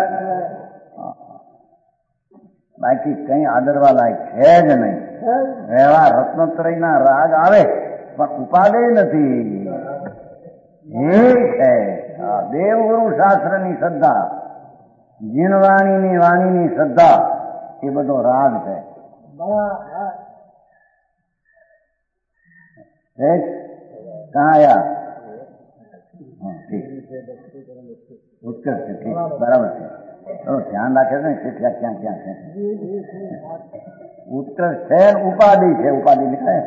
બાકી કઈ આદરવા લાયક છે જ નહીં. એવા રત્નત્રયના રાગ આવે પણ ઉપાધિ નથી. એ છે દેવગુરુ શાસ્ત્રની શ્રદ્ધા, જીનવાણીની વાણીની શ્રદ્ધા, એ બધો રાગ છે. કहाँ आया? ठीक उत्कृष्ट है, ठीक बराबर है. तो ध्यान रखे ने क्या क्या क्या है. उत्कृष्ट है उपाधि है. उपाधि लिखा है,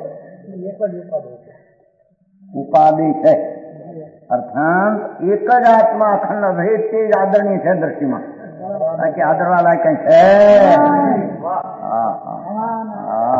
उपाधि है अर्थात एक ज आत्मा अखंड भेद से आदरणीय है दृष्टि में. बाकी आदर वाला कहीं है. हाँ हाँ हाँ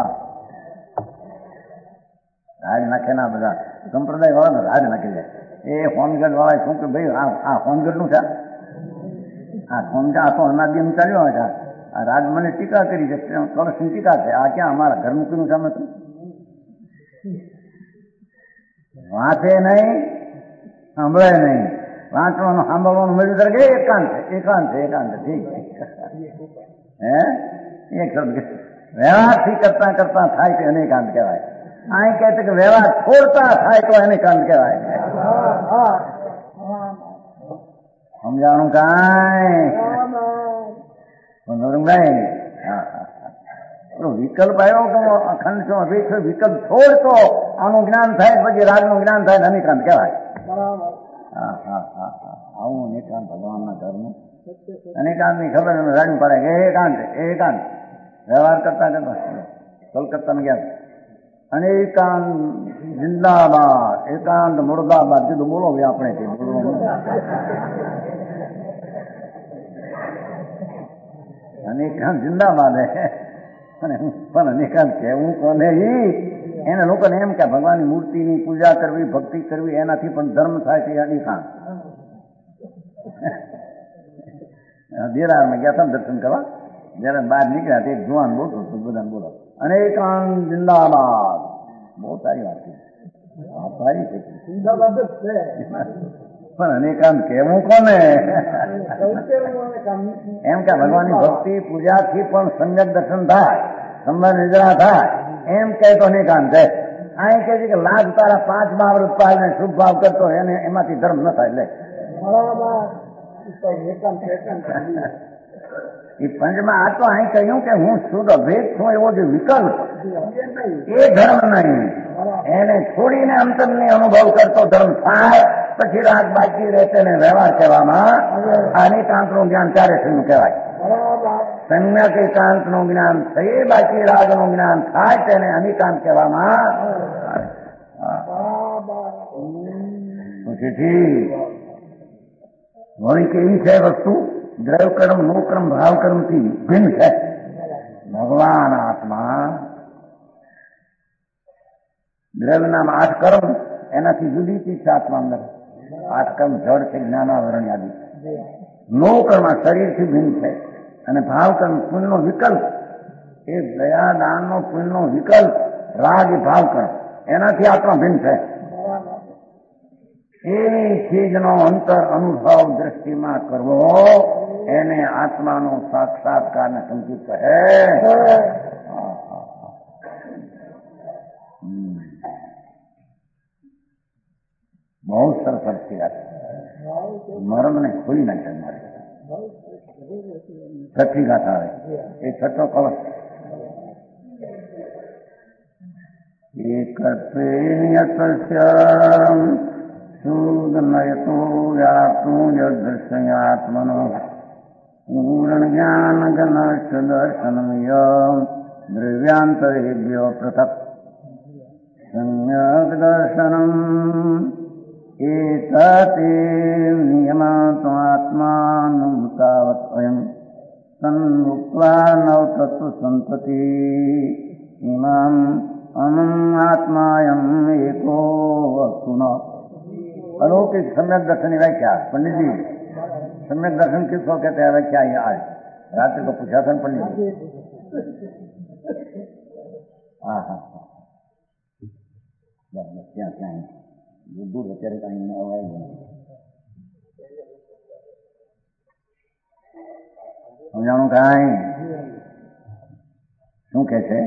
રાજ નાખેના બધા સંપ્રદાય વાળા રાજ નાખી જાય. એ હોમગઢ વાળા શું કે ભાઈ આ હોમગઢ નું છે, આ હોમગઢ આ તો અનાદિમ ચાલ્યો છે. આ રાજ મને ટીકા કરી છે, કળશની ટીકા છે. આ ક્યાં અમારા ઘરમુખીનું સામે તો વાંચે નહીં, સાંભળે નહીં, વાંચવાનું સાંભળવાનું મળ્યું ત્યારે કે એકાંત છે એકાંત છે એકાંત ઠીક હે એક શબ્દ વ્યવહારથી કરતા કરતા થાય તો એને એકાંત કહેવાય. અહીં કહે છે કે વ્યવહાર છોડતા થાય તો એને એકાંત કહેવાય. સમજાણું કાંઈ ભાઈ? હા હા વિકલ્પ આવ્યો કે અખંડ છો અભિક છો વિકલ્પ છોડતો આનું જ્ઞાન થાય પછી રાગનું જ્ઞાન થાય અનેકાંત કહેવાય. હા હા હા હા આવું અનેકાંત ભગવાનના ઘરનું અનેકાંત ની ખબર રાડું પડે કે એકાંત એકાંત વ્યવહાર કરતા કરતા કલકત્તા ગયા અનેકાંત જિંદાબાદ એકાંત મુર્દાબાદ કીધું બોલો ભાઈ આપણે અનેકાંત જિંદાબાદ પણ અનેકાંત કહેવું કોને એને લોકોને એમ કે ભગવાનની મૂર્તિની પૂજા કરવી ભક્તિ કરવી એનાથી પણ ધર્મ થાય છે અનેકાંત. દેરામાં ગયા હતા દર્શન કરવા જયારે બહાર નીકળ્યા તે જુવાન બોલતો બધાને બોલો અનેકાંત જિંદાબાદ બહુ સારી વાત છે સારી છે પણ અનેકાંત કહેવું કોને એમ કે ભગવાનની ભક્તિ પૂજાથી પણ સમ્યક દર્શન થાય સંબંધ નિદ્રા થાય એમ કહે તો અનેકાંત છે. અહીં કહે છે કે લાખ તારા પાંચ બાવૃત પાલને શુભ ભાવ કરતો એને એમાંથી ધર્મ ન થાય. લે એ પંચમાં આ તો અહીં કહ્યું કે હું શુદ્ધ અભેદ છું એવો જે વિકલ્પ એ ધર્મ નહીં. એને છોડીને અંતરને અનુભવ કરતો ધર્મ થાય પછી રાગ બાકી રહેશે ને વ્યવહાર કહેવામાં અનેકાંત નું જ્ઞાન ચારે થયું કહેવાય. સમ્યક એકાંત નું જ્ઞાન થઈ બાકી રાગ નું જ્ઞાન થાય તેને અનેકાંત કહેવામાં વળી કેવી છે વસ્તુ દ્રવ્ય કર્મ નો કર્મ ભાવ કર્મ થી ભિન્ન છે. ભગવાન આત્મા દ્રવ્ય નામ આઠ કર્મ એનાથી જુદી ચીજ છે આત્મા અંદર. આઠ કર્મ જળ છે જ્ઞાનાવરણ આદિ. નો કર્મ શરીરથી ભિન્ન છે અને ભાવ કર્મ પુણ્યનો વિકલ્પ એ દયા દાનનો પુણ્યનો વિકલ્પ રાગ એ ભાવ કર્મ એનાથી આત્મા ભિન્ન છે. એવી ચીજનો અંતર અનુભવ દ્રષ્ટિમાં કરવો એને આત્માનો સાક્ષાત્કાર ને સંકેત કહે. બહુ સરસ છે મરમ ને ખોલી નાખે મારે છઠ્ઠી ગાથા આવે એ છઠ્ઠો કવચ એકત્રેયતસ્યમ સુદનયતો વ્યાપ્તો યદૃશ્યાત્મનો પૂર્ણ જ્ઞાન ગણસ્થ દર્શનમય દ્રવ્યાંતરેભ્યો પૃથક સમ્યક દર્શનમ એતતે નિયમાતો આત્માનં તાવત અયં સન્મુક્ત્વા નવતત્વ સંતતિ ઇમામ અનમ આત્માયમ એકો વસ્તુન. अलौकिक सम्यक दर्शन की व्याख्या पंडित जी सम्यक दर्शन किसको कहते हैं व्याख्या ये आज रात्रि को पूछा था पंडित जी. हाँ हाँ बस बस क्या क्या है दूर અત્યારે કઈ ન અવાય સમજાણું કાંઈ શું કે છે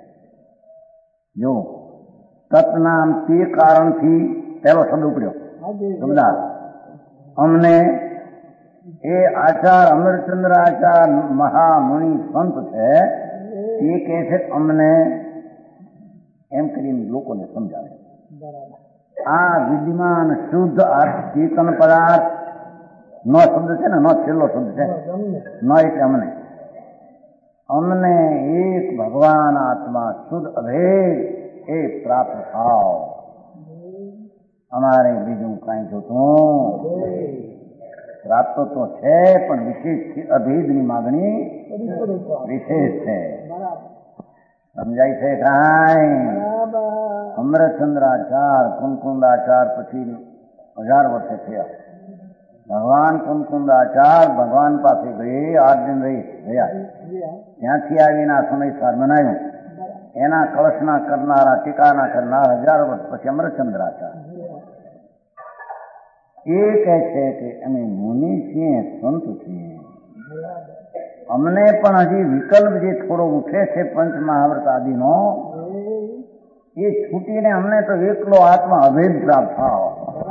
જો તત્નામ તે કારણથી પહેલો શબ્દ ઉપડ્યો સમજાર અમને એ આચાર અમરચંદ્ર આચાર મહામુનિ સંત છે એ કહે છે અમને એમ કરીને લોકોને સમજાવે આ વિદ્યમાન શુદ્ધ ચેતન પદાર્થ નો શબ્દ છે ને નો છેલ્લો શબ્દ છે નો એટલે અમને અમને એક ભગવાન આત્મા શુદ્ધ અભેદ એ પ્રાપ્ત થાવ. અમારે બીજું કઈ જોતું પ્રાપ્ત તો છે પણ વિશેષ અભેદની માગણી વિશેષ છે. સમજાય છે કાંઈ? અમરચંદ્રાચાર કુમકુંદાચાર પછી હજાર વર્ષે થયા. ભગવાન કુમકુંદાચાર ભગવાન પાસે ગયે આઠ દિન રહી ગયા. ત્યાંથી આવીને આ સમયસાર બનાવ્યું. એના કળશના કરનારા ટીકાના કરનાર હજાર વર્ષ પછી અમરચંદ્રાચાર એ કહે છે કે અમે મુનિ છીએ, સંત છીએ, અમને પણ હજી વિકલ્પ જે થોડો ઉઠે છે પંચ મહાવ્રત આદિનો, એ છૂટીને અમને તો એકલો આત્મા અભેદ પ્રાપ્ત થાવ.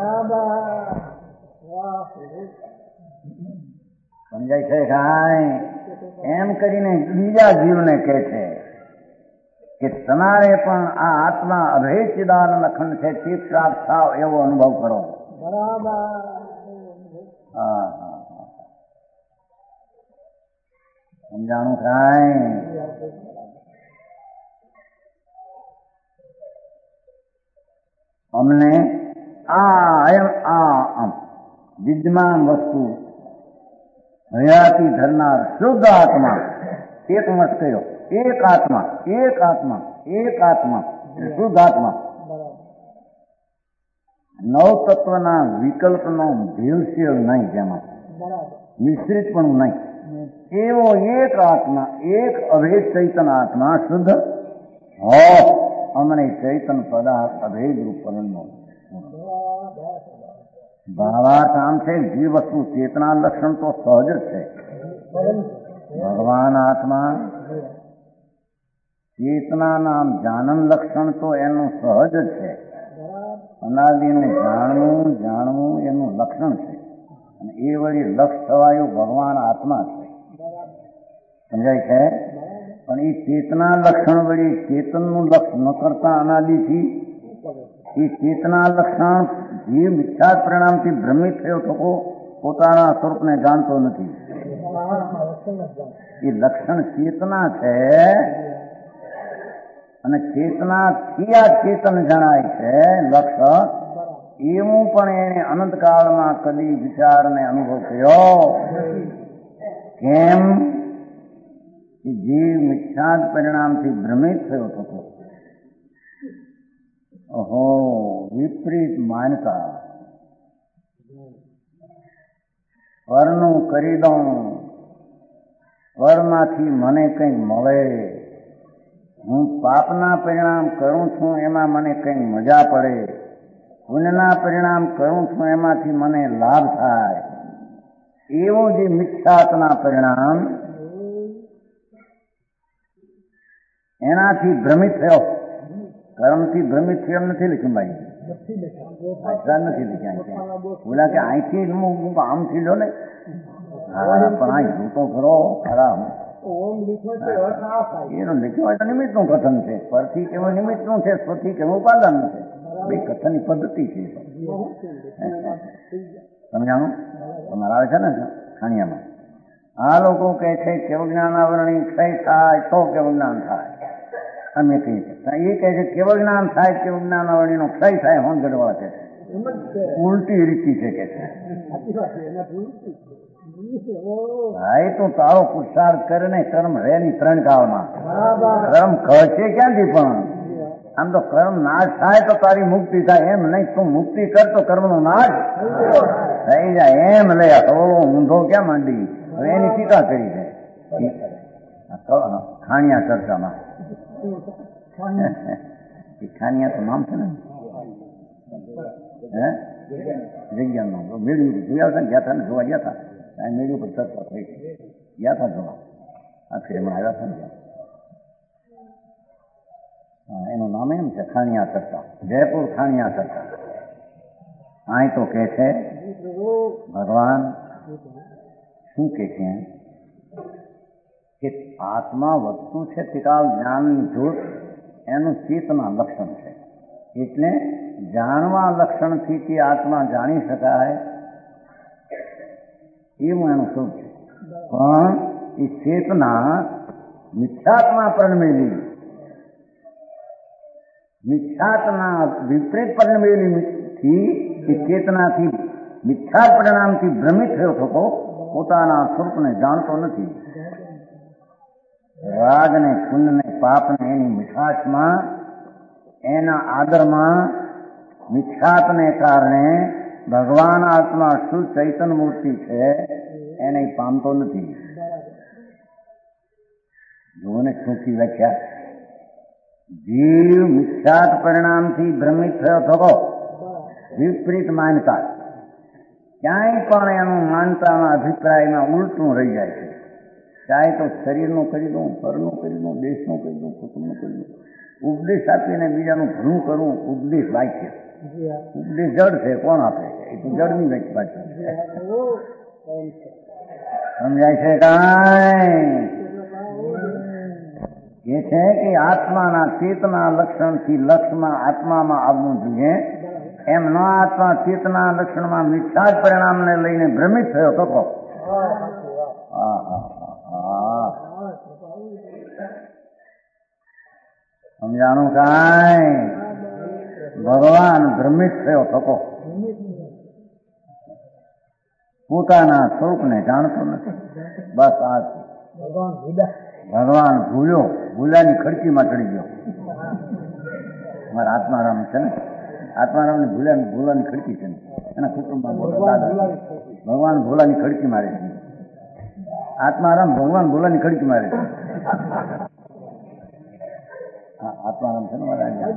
સમજાય છે કાંઈ? એમ કરીને બીજા જીવને કહે છે કે તમારે પણ આ આત્મા અભેદ ચિદાનંદ અખંડ છે, તે પ્રાપ્ત થાવ એવો અનુભવ કરો. હા હા સમજાણું કાંઈ? અમને આ એમ આ આમ વિદ્યમાન વસ્તુ હયાતી ધરનાર શુદ્ધ આત્મા, એક મત કયો, એક આત્મા, એક આત્મા, એક આત્મા, શુદ્ધ આત્મા, નવ તત્વના વિકલ્પનો ભેળસેળ નહીં, જેમાં મિશ્રિત પણ નહીં, એવો એક આત્મા, એક અભેદ ચૈતન આત્મા શુદ્ધ હો અમને ચૈતન પદાર્થ અભેદ રૂપ પરણનો. ભાવાર્થ આમ છે, જે વસ્તુ ચેતના લક્ષણ તો સહજ જ છે. ભગવાન આત્મા ચેતના નામ જાનન લક્ષણ તો એનું સહજ જ છે. અનાદિનું જાણવું જાણવું એનું લક્ષણ છે, અને એ વળી લક્ષ થવાયું ભગવાન આત્મા છે. સમજાય છે? પણ એ ચેતના લક્ષણ વળી ચેતનનું લક્ષ ન કરતા અનાદિથી એ ચેતના લક્ષણ જીવ મિથ્યા પરિણામથી ભ્રમિત થયો થકો પોતાના સ્વરૂપને જાણતો નથી. એ લક્ષણ ચેતના છે, અને ચેતનાથી આ ચેતન જણાય છે લક્ષ. એવું પણ એને અનંતકાળમાં કદી વિચારને અનુભવ કર્યો. કેમ? જીવ મિથ્યા પરિણામથી ભ્રમિત થયો થતો. ઓહો, વિપરીત માનતા. પરનું કરી દઉં, પરમાંથી મને કંઈક મળે, હું પાપના પરિણામ કરું છું એમાં મને કંઈક મજા પડે, પુણ્યના પરિણામ કરું છું એમાંથી મને લાભ થાય, એવું જે મિથ્યાત્વના પરિણામ એનાથી ભ્રમિત થયો. કર્મથી ભ્રમિત થયો એમ નથી લખ્યું ભાઈ, નથી લખ્યા. બોલા કે અહીંથી હું આમથી લો ને, પણ અહીં જોતો ખરો ખરા એનું લખ્યું હોય તો નિમિત્ત નું કથન છે. પરથી કેવું નિમિત્ત નું છે, સ્વથી કેવું ઉપાદાન નું છે. ભાઈ કથનની પદ્ધતિ છે. સમજાણું? તમારે આવે છે ને ખાણિયામાં. આ લોકો કહે છે કેવું જ્ઞાન આવરણી ક્ષય થાય તો કેવું જ્ઞાન થાય. અમે કહીએ છીએ એ કહે છે કેવળ જ્ઞાન થાય, કેવું જ્ઞાન આવરણીનો ક્ષય થાય. હોન ગઢવાળા છે, ઉલટી રીતિ છે કે છે. ભાઈ તું તારો પુરુષાર્થ કરે ને, કર્મ રહે ની ત્રણ કાળમાં. કર્મ ખર્ચે ક્યાંથી? પણ આમ તો કર્મ નાશ થાય તો તારી મુક્તિ થાય, એમ નહીં તું મુક્તિ કર તો કર્મ નો નાશ થઈ જાય. એમ લે હવો ઊંધો ક્યાં માંડી. હવે એની ટીકા કરી છે ખાણિયા ચર્ચામાં. ખાણિયા તો નામ છે ને, હે જગ્યાનું મેળવ્યું જોયા હતા ને, ગયા હતા ને, જોવા ગયા હતા. આ મેળવ્યું પર ચર્ચા થઈ ગયા હતા જોવા. આખરે એમાં આવ્યા હતા ને. હા, એનું નામ એમ છે ખાણિયા ચર્ચા, જયપુર ખાણિયા ચર્ચા. અહીં તો કે છે ભગવાન શું કે છે કે આત્મા વસ્તુ છે ત્રિકાળ જ્ઞાનની જોત, એનું ચેતના લક્ષણ છે. એટલે જાણવા લક્ષણથી તે આત્મા જાણી શકાય એવું એનું સ્વરૂપ છે. પણ એ ચેતના મિથ્યાત્મા પરિણમેલી, મિથ્યાત્મા વિપરીત પરિણમેલી એ ચેતનાથી મિથ્યા પરિણામથી ભ્રમિત થયો થતો પોતાના સ્વરૂપને જાણતો નથી. રાગ ને પુણ્ય ને પાપ ને એની મીઠાશમાં, એના આદરમાં, મિથ્યાત્વને કારણે ભગવાન આત્મા શુદ્ધ ચૈતન્ય મૂર્તિ છે એને પામતો નથી. જોને સુખી વ્યાખ્યા. જીવ મિથ્યાત પરિણામથી ભ્રમિત થયો થતો, વિપરીત માનતા, ક્યાંય પણ એનું માનતામાં અભિપ્રાયમાં ઉલટું રહી જાય છે. ચાહે તો શરીરનું કરી દઉં, ઘરનું કરી દઉં, દેશનું કરી દઉં, કુટુંબનું કરી દઉં, ઉપદેશ આપીને બીજાનું ભલું કરવું ઉપદેશ વાક્ય. ઉપદેશ જડ છે, કોણ આપે છે? એ તો જડની વાત છે. સમજાય છે કાંઈ? એ છે કે આત્માના ચેતના લક્ષણથી લક્ષમાં આત્મામાં આવવું જોઈએ. એમ ન આત્મા ચેતના લક્ષણમાં મિથ્યા જ પરિણામને લઈને ભ્રમિત થયો તો કહો. સમજાણું કાંઈ? ભગવાન ભ્રમિત થયો થકો, પોતાના સ્વરૂપને જાણતો નથી. બસ આ ભગવાન ભૂલ્યો, ભૂલાની ખડકીમાં ચડી ગયો. મારા આત્મારામ છે ને, આત્મારામ ને ભૂલ્યા ભૂલાની ખડકી છે ને, એના કુટુંબમાં ભગવાન ભૂલાની ખડકી મારે છે. આત્મારામ ભગવાન ભૂલાની ખડકી મારે છે. આત્મારામ છે ને મારા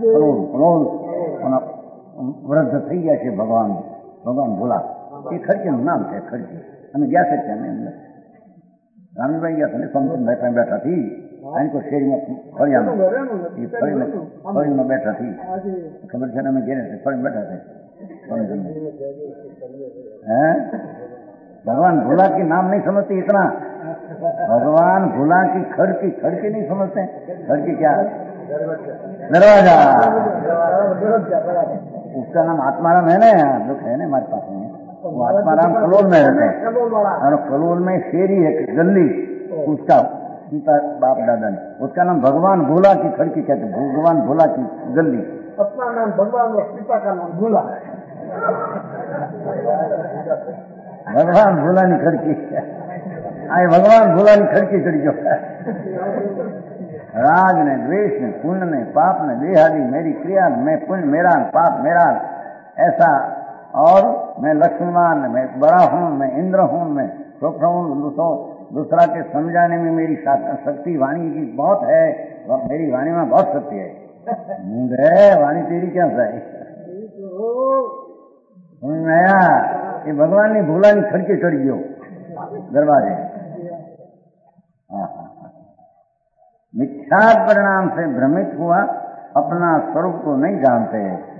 વૃદ્ધ થઈ ગયા છે. ભગવાન ભગવાન ભોલા એ ખડકીનું નામ છે. ખડકી અમે ગયા છે ત્યાં અંદર રામભાઈ ગયા છે સમસન બેઠા બેઠા થી આની કોઈ શેરીમાં ફળિયામાં એ ફળીમાં ફળીમાં બેઠા થી ખબર છે ને અમે ઘેરે છે ફળી બેઠા છે. હે भगवान भोला की नाम नहीं समझते इतना. भगवान भोला की खड़की, खड़की नहीं समझते. खड़की क्या? दरवाजा. उसका नाम आत्माराम है ना. लोग है ना हमारे पास में. वो आत्माराम कलोल में रहते हैं और कलोल में शेरी है गली उसका सीता बाप दादा ने. उसका नाम भगवान भोला की खड़की कहते. भगवान भोला की गली. अपना नाम भगवान और सीता का नाम भोला. भगवान भोलानी खड़की. आए भगवान भोलानी खड़की चढ़ी गयो. राग ने, द्वेष ने, पुण्य ने, पाप ने, देहादि मेरी क्रिया, मैं पुण्य मेरा, पाप मेरा, ऐसा. और मैं लक्ष्मण, मैं बड़ा हूँ, मैं इंद्र हूँ, मैं छोटा हूँ. दूसरा के समझाने में मेरी शक्ति वाणी की बहुत है. मेरी वाणी में बहुत शक्ति है. है वाणी तेरी क्या है? समझ में आया? ये भगवान ने भोलानी खड़के चढ़ गयो दरवाजे. मिथ्या परिणाम से भ्रमित हुआ, अपना स्वरूप को नहीं जानते.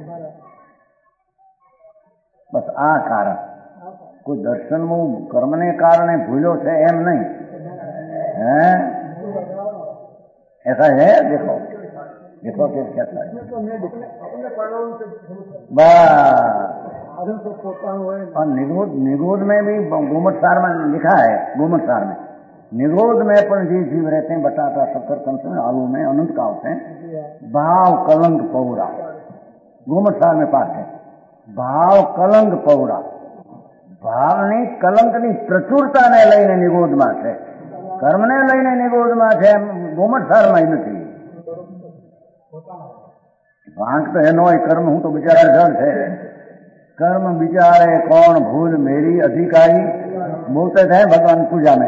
बस आ कारण. कोई दर्शन में कर्म ने कारण भूलो है एम नहीं है. ऐसा है. देखो देखो क्या कहता है. और निगोद निगोद में भी गोमट सार में लिखा है. गोमट सार में निगोद में पर जीव जीव रहते हैं. बटाटा शक्कर कंस में आलू में अनंत का होते हैं. भाव कलंक पौरा. गोमट सार में पाठ है. भाव कलंक पौरा. भाव नहीं कलंक नहीं प्रचुरता ने लઈને નિગોદમાં છે. કર્મને લઈને નિગોદમાં છે. ગોમટ સારમાં નથી. વાંક તો એનો હોય કર્મ. હું તો બિચારા જળ છે. कर्म विचारे कौन भूल मेरी अधिकारी. बोलते थे भगवान पूजा में.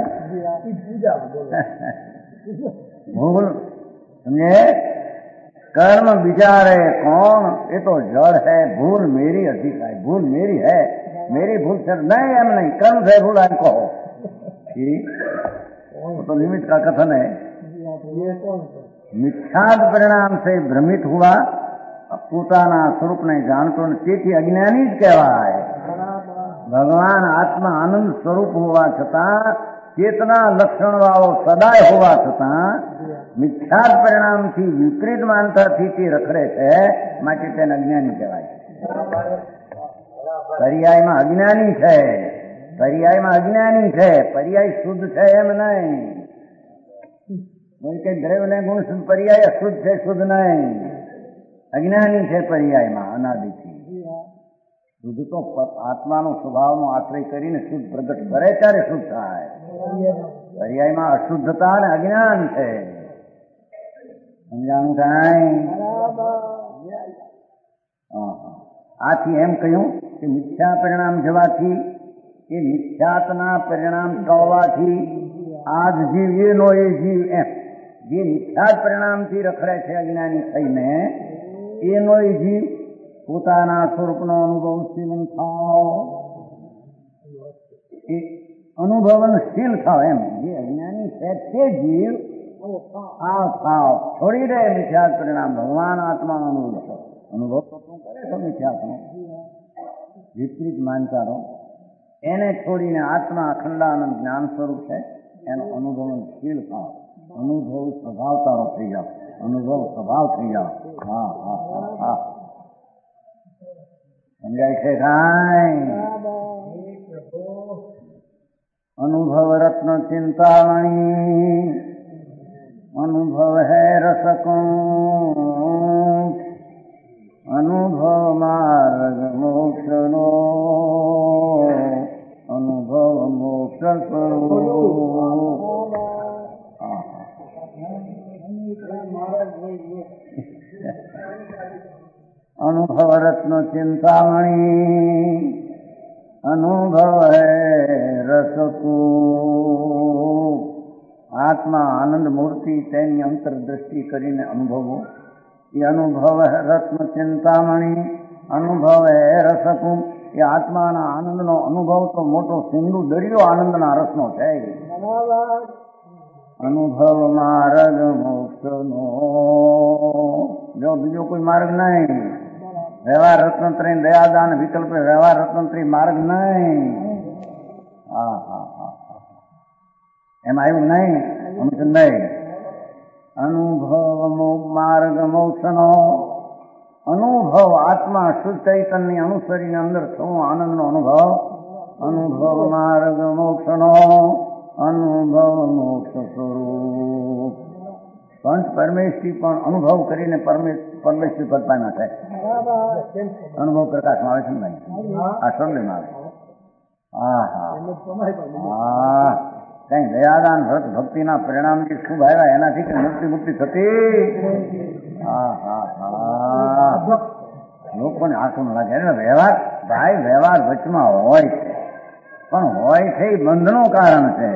भूल समझे. कर्म विचारे कौन, ये तो जड़ है. भूल मेरी अधिकारी. भूल मेरी है. मेरी भूल से नहीं. हम नहीं कर्म से भूल है कहो. तो निमित्त का कथन है. मिथ्याद परिणाम से भ्रमित हुआ, પોતાના સ્વરૂપને જાણતો તેથી અજ્ઞાની જ કહેવાય. ભગવાન આત્મા આનંદ સ્વરૂપ હોવા છતાં, ચેતના લક્ષણ વાળો સદાય હોવા છતાં મિથ્યાત પરિણામથી વિપરીત માનતાથી તે રખડે છે. માટે તેને અજ્ઞાની કહેવાય. પર્યાયમાં અજ્ઞાની છે. પર્યાયમાં અજ્ઞાની છે. પર્યાય શુદ્ધ છે એમ નહીં. કોઈ કઈ દ્રવ્યને ગુણ શુદ્ધ પર્યાય અશુદ્ધ છે, શુદ્ધ નહીં. અજ્ઞાની છે પર્યાયમાં અનાદિથી. શુદ્ધ તો આત્માનો સ્વભાવનો આશ્રય કરીને શુદ્ધ પ્રગટ કરે ત્યારે શુદ્ધ થાય. પર્યાયમાં અશુદ્ધતા અને અજ્ઞાન છે. સમજાણું કાંઈ? આથી એમ કહ્યું કે મિથ્યા પરિણામ જવાથી, એ મિથ્યાતના પરિણામ કહેવાથી આજ જીવ એનો એ જીવ એમ જે મિથ્યા પરિણામથી રખડે છે અજ્ઞાની થઈને, એનો જીવ પોતાના સ્વરૂપનો અનુભવ શીલન થાવ. એ અનુભવનશીલ થાવ એમ. જે અજ્ઞાની છે તે જીવ આવ થાવ છોડી દે મિથ્યાત્વ પરિણામ. ભગવાન આત્માનો અનુભવ કરો. અનુભવ તો તું કરે છો મિથ્યાત્વનો, વિપરીત માનતાનો, એને છોડીને આત્મા અખંડાનંદ જ્ઞાન સ્વરૂપ છે એનો અનુભવનશીલ થાવ. અનુભવ સ્વભાવ તારો થઈ જાવ. અનુભવ સ્વભાવ થઈ જાવ. હા હા હા હા સમજાય છે કાંઈ? અનુભવ રત્ન ચિંતામણી, અનુભવ હે રસકુંઠ, અનુભવ માર્ગ મોક્ષનો, અનુભવ મોક્ષ સ્વરૂપ. અનુભવ રત્ન ચિંતામણી, અનુભવ હે રસકુંઠ. આત્મા આનંદ મૂર્તિ તેની અંતરદ્રષ્ટિ કરીને અનુભવો. એ અનુભવ રત્ન ચિંતામણી, અનુભવ હે રસકુંભ. એ આત્માના આનંદનો અનુભવ તો મોટો સિંધુ દરિયો આનંદના રસનો છે. અનુભવ માર્ગ મોક્ષનો, જો બીજો કોઈ માર્ગ નહીં. વ્યવહાર રત્નત્રય દયાદાન વિકલ્પ વ્યવહાર રત્નત્રય માર્ગ નહીં. હા હા હા એમ આવ્યું નહીં અમુક નહીં. અનુભવ માર્ગ મોક્ષનો, અનુભવ આત્મા શુદ્ધ ચૈતન્ય અનુસરીને અંદર થવું આનંદનો અનુભવ. અનુભવ માર્ગ મોક્ષનો, અનુભવ મોક્ષ સ્વરૂપ. પંચ પરમેશ્વરી પણ અનુભવ કરીને પરમેશ્વરી પદ પામ્યા છે. અનુભવ પ્રકાશમાં આવે છે ને ભાઈ? આ સમજમાં આવે. હા હા હા કઈ દયાદાન વ્રત ભક્તિના પરિણામથી શુભ આવ્યા એનાથી કે મુક્તિ મુક્તિ થતી. હા હા હા લોકોને આંખું લાગે વ્યવહાર. ભાઈ વ્યવહાર વચમાં હોય છે પણ હોય છે એ બંધનું કારણ છે.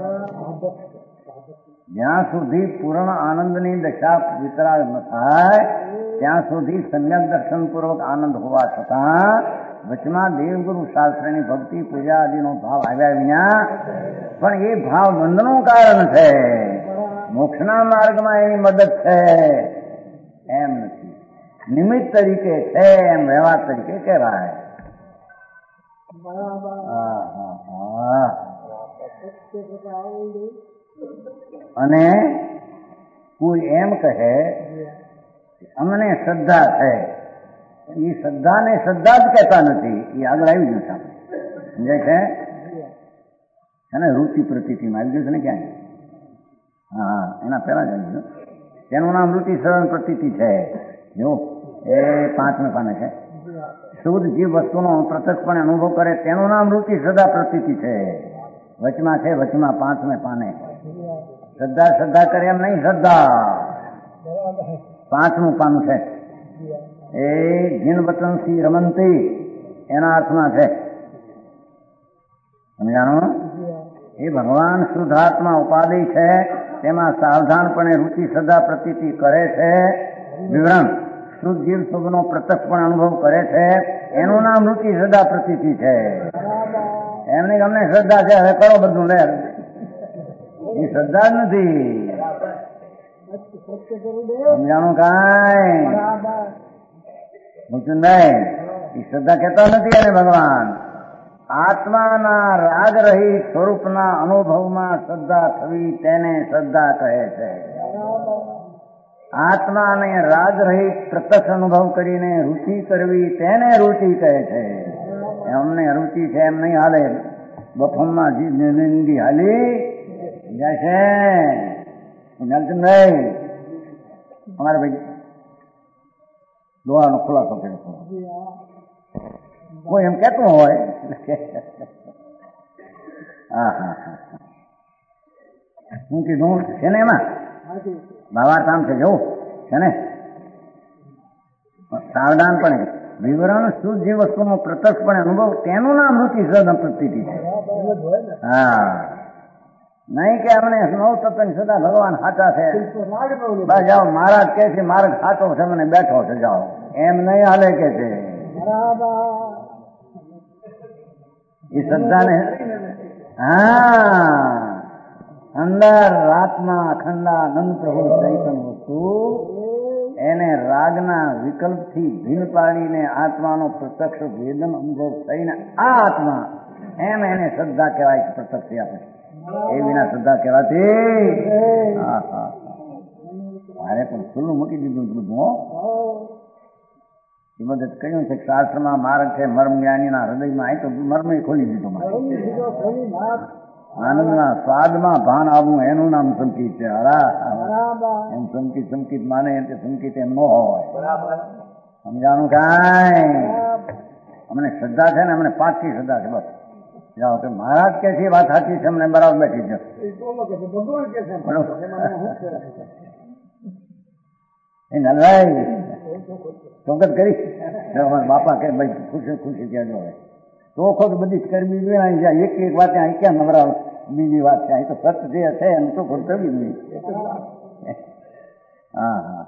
જ્યાં સુધી પૂર્ણ આનંદની દશા વિતરાગ ન થાય ત્યાં સુધી સમ્યક દર્શન પૂર્વક આનંદ હોવા છતાં વચમાં દેવગુરુ શાસ્ત્રની ભક્તિ પૂજા આદિનો ભાવ આવ્યા વિના પણ એ ભાવ બંધનું કારણ છે. મોક્ષના માર્ગમાં એની મદદ છે એમ નથી. નિમિત્ત તરીકે છે એમ વ્યવહાર તરીકે કહેવાય. હા હા હા અને કોઈ એમ કહે અમને શ્રદ્ધા છે, એ શ્રદ્ધાને શ્રદ્ધા જ કહેતા નથી. એ આગળ આવી ગયું છે આપણે સમજાય છે એને રુચિ પ્રતીતિમાં આવી ગયું છે ને ક્યાંય? હા એના પહેલા જ આવી ગયું. તેનું નામ રુચિ શરણ પ્રતીતિ છે. જો એ પાંચમે પાને છે. શુદ્ધ જીવ વસ્તુનો પ્રત્યક્ષપણે અનુભવ કરે તેનું નામ રુચિ શ્રદ્ધા પ્રતીતિ છે. વચમાં છે, વચમાં પાંચમે પાને. શ્રદ્ધા શ્રદ્ધા કરે એમ નહીં. શ્રદ્ધા પાંચમું પાનું છે. એ જીન વતનથી રમંતી એના અર્થમાં છે. સમજાણો? એ ભગવાન શુદ્ધાત્મા ઉપાધિ છે તેમાં સાવધાનપણે રુચિ શ્રદ્ધા પ્રતીતિ કરે છે. વિવરણ શુદ્ધ જીવ શુભનો પ્રત્યક્ષપણે અનુભવ કરે છે એનું નામ રુચિ શ્રદ્ધા પ્રતીતિ છે. એમને અમને શ્રદ્ધા છે હવે કરો બધું લે, એ શ્રદ્ધા જ નથી. સમજાણું કાંઈ? મૂકતું નહીં. એ શ્રદ્ધા કહેતા નથી. અને ભગવાન આત્માના રાગ રહિત સ્વરૂપના અનુભવમાં શ્રદ્ધા થવી તેને શ્રદ્ધા કહે છે. આત્માને રાગ રહિત પ્રત્યક્ષ અનુભવ કરીને રુચિ કરવી તેને રુચિ કહે છે. અમને રુચિ છે એમ નહીં હાલે. બફમમાં નિંદી હાલી જાય છે. નહીં અમારે ભાઈ દોવાનો ખુલાસો કર્યો. કોઈ એમ કેતું હોય હા હા હા હું કીધું છે ને એમાં ભાવાર્થ આમ છે જવું છે ને સાવધાનપણે વિવરણ શુદ્ધ જે વસ્તુનો પ્રત્યક્ષપણે અનુભવ તેનું નામ રુચિ શ્રદ્ધા પ્રતીતિ છે. હા નહીં કે અમને નવ સત્સંગ સદા ભગવાન સાચા છે બસ જાઓ મહારાજ કે છે માર્ગ સાચો છે મને બેઠો છે જાઓ એમ નહીં હાલે કે છે. એ શ્રદ્ધાને હા અંદર આત્મા અખંડાનંદ પ્રભુ ચૈતન વસ્તુ એને રાગના વિકલ્પથી ભીન પાડીને આત્માનો પ્રત્યક્ષ વેદન અનુભવ થઈને આ આત્મા એમ એને શ્રદ્ધા કહેવાય છે. પ્રત્યક્ષ આપે એ વિના શ્રદ્ધા કહેવાતી. હા હા મારે પણ ખુલ્લું મૂકી દીધું બધું. એ બધું કહ્યું છે શાસ્ત્રમાં માર્ગ છે મર્મ જ્ઞાનીના હૃદયમાં અહીં તો મર્મ ખોલી દીધું. આનંદના સ્વાદમાં ભાન આવવું એનું નામ સંકિત છે. હરા એમ સંકિત સંકિત માને એમ સંકિત એમ ન હોય. સમજાણું કાંઈ? અમને શ્રદ્ધા છે ને અમને પાકી શ્રદ્ધા છે. બસ જાઓ કે મહારાજ કે છે વાત સાચી છે અમને બરાબર બેઠી છે. એ નલભાઈ ચોકત કરી બાપા કે ભાઈ ખુશી ખુશી કહેજો હવે તો ખોટ બધી કરવી જોઈએ. જાય એક એક વાત અહીં ક્યાં નવરા બીજી વાત છે. અહીં તો સત્ય જે છે એનું તો ખોટ કરવી જોઈએ. હા હા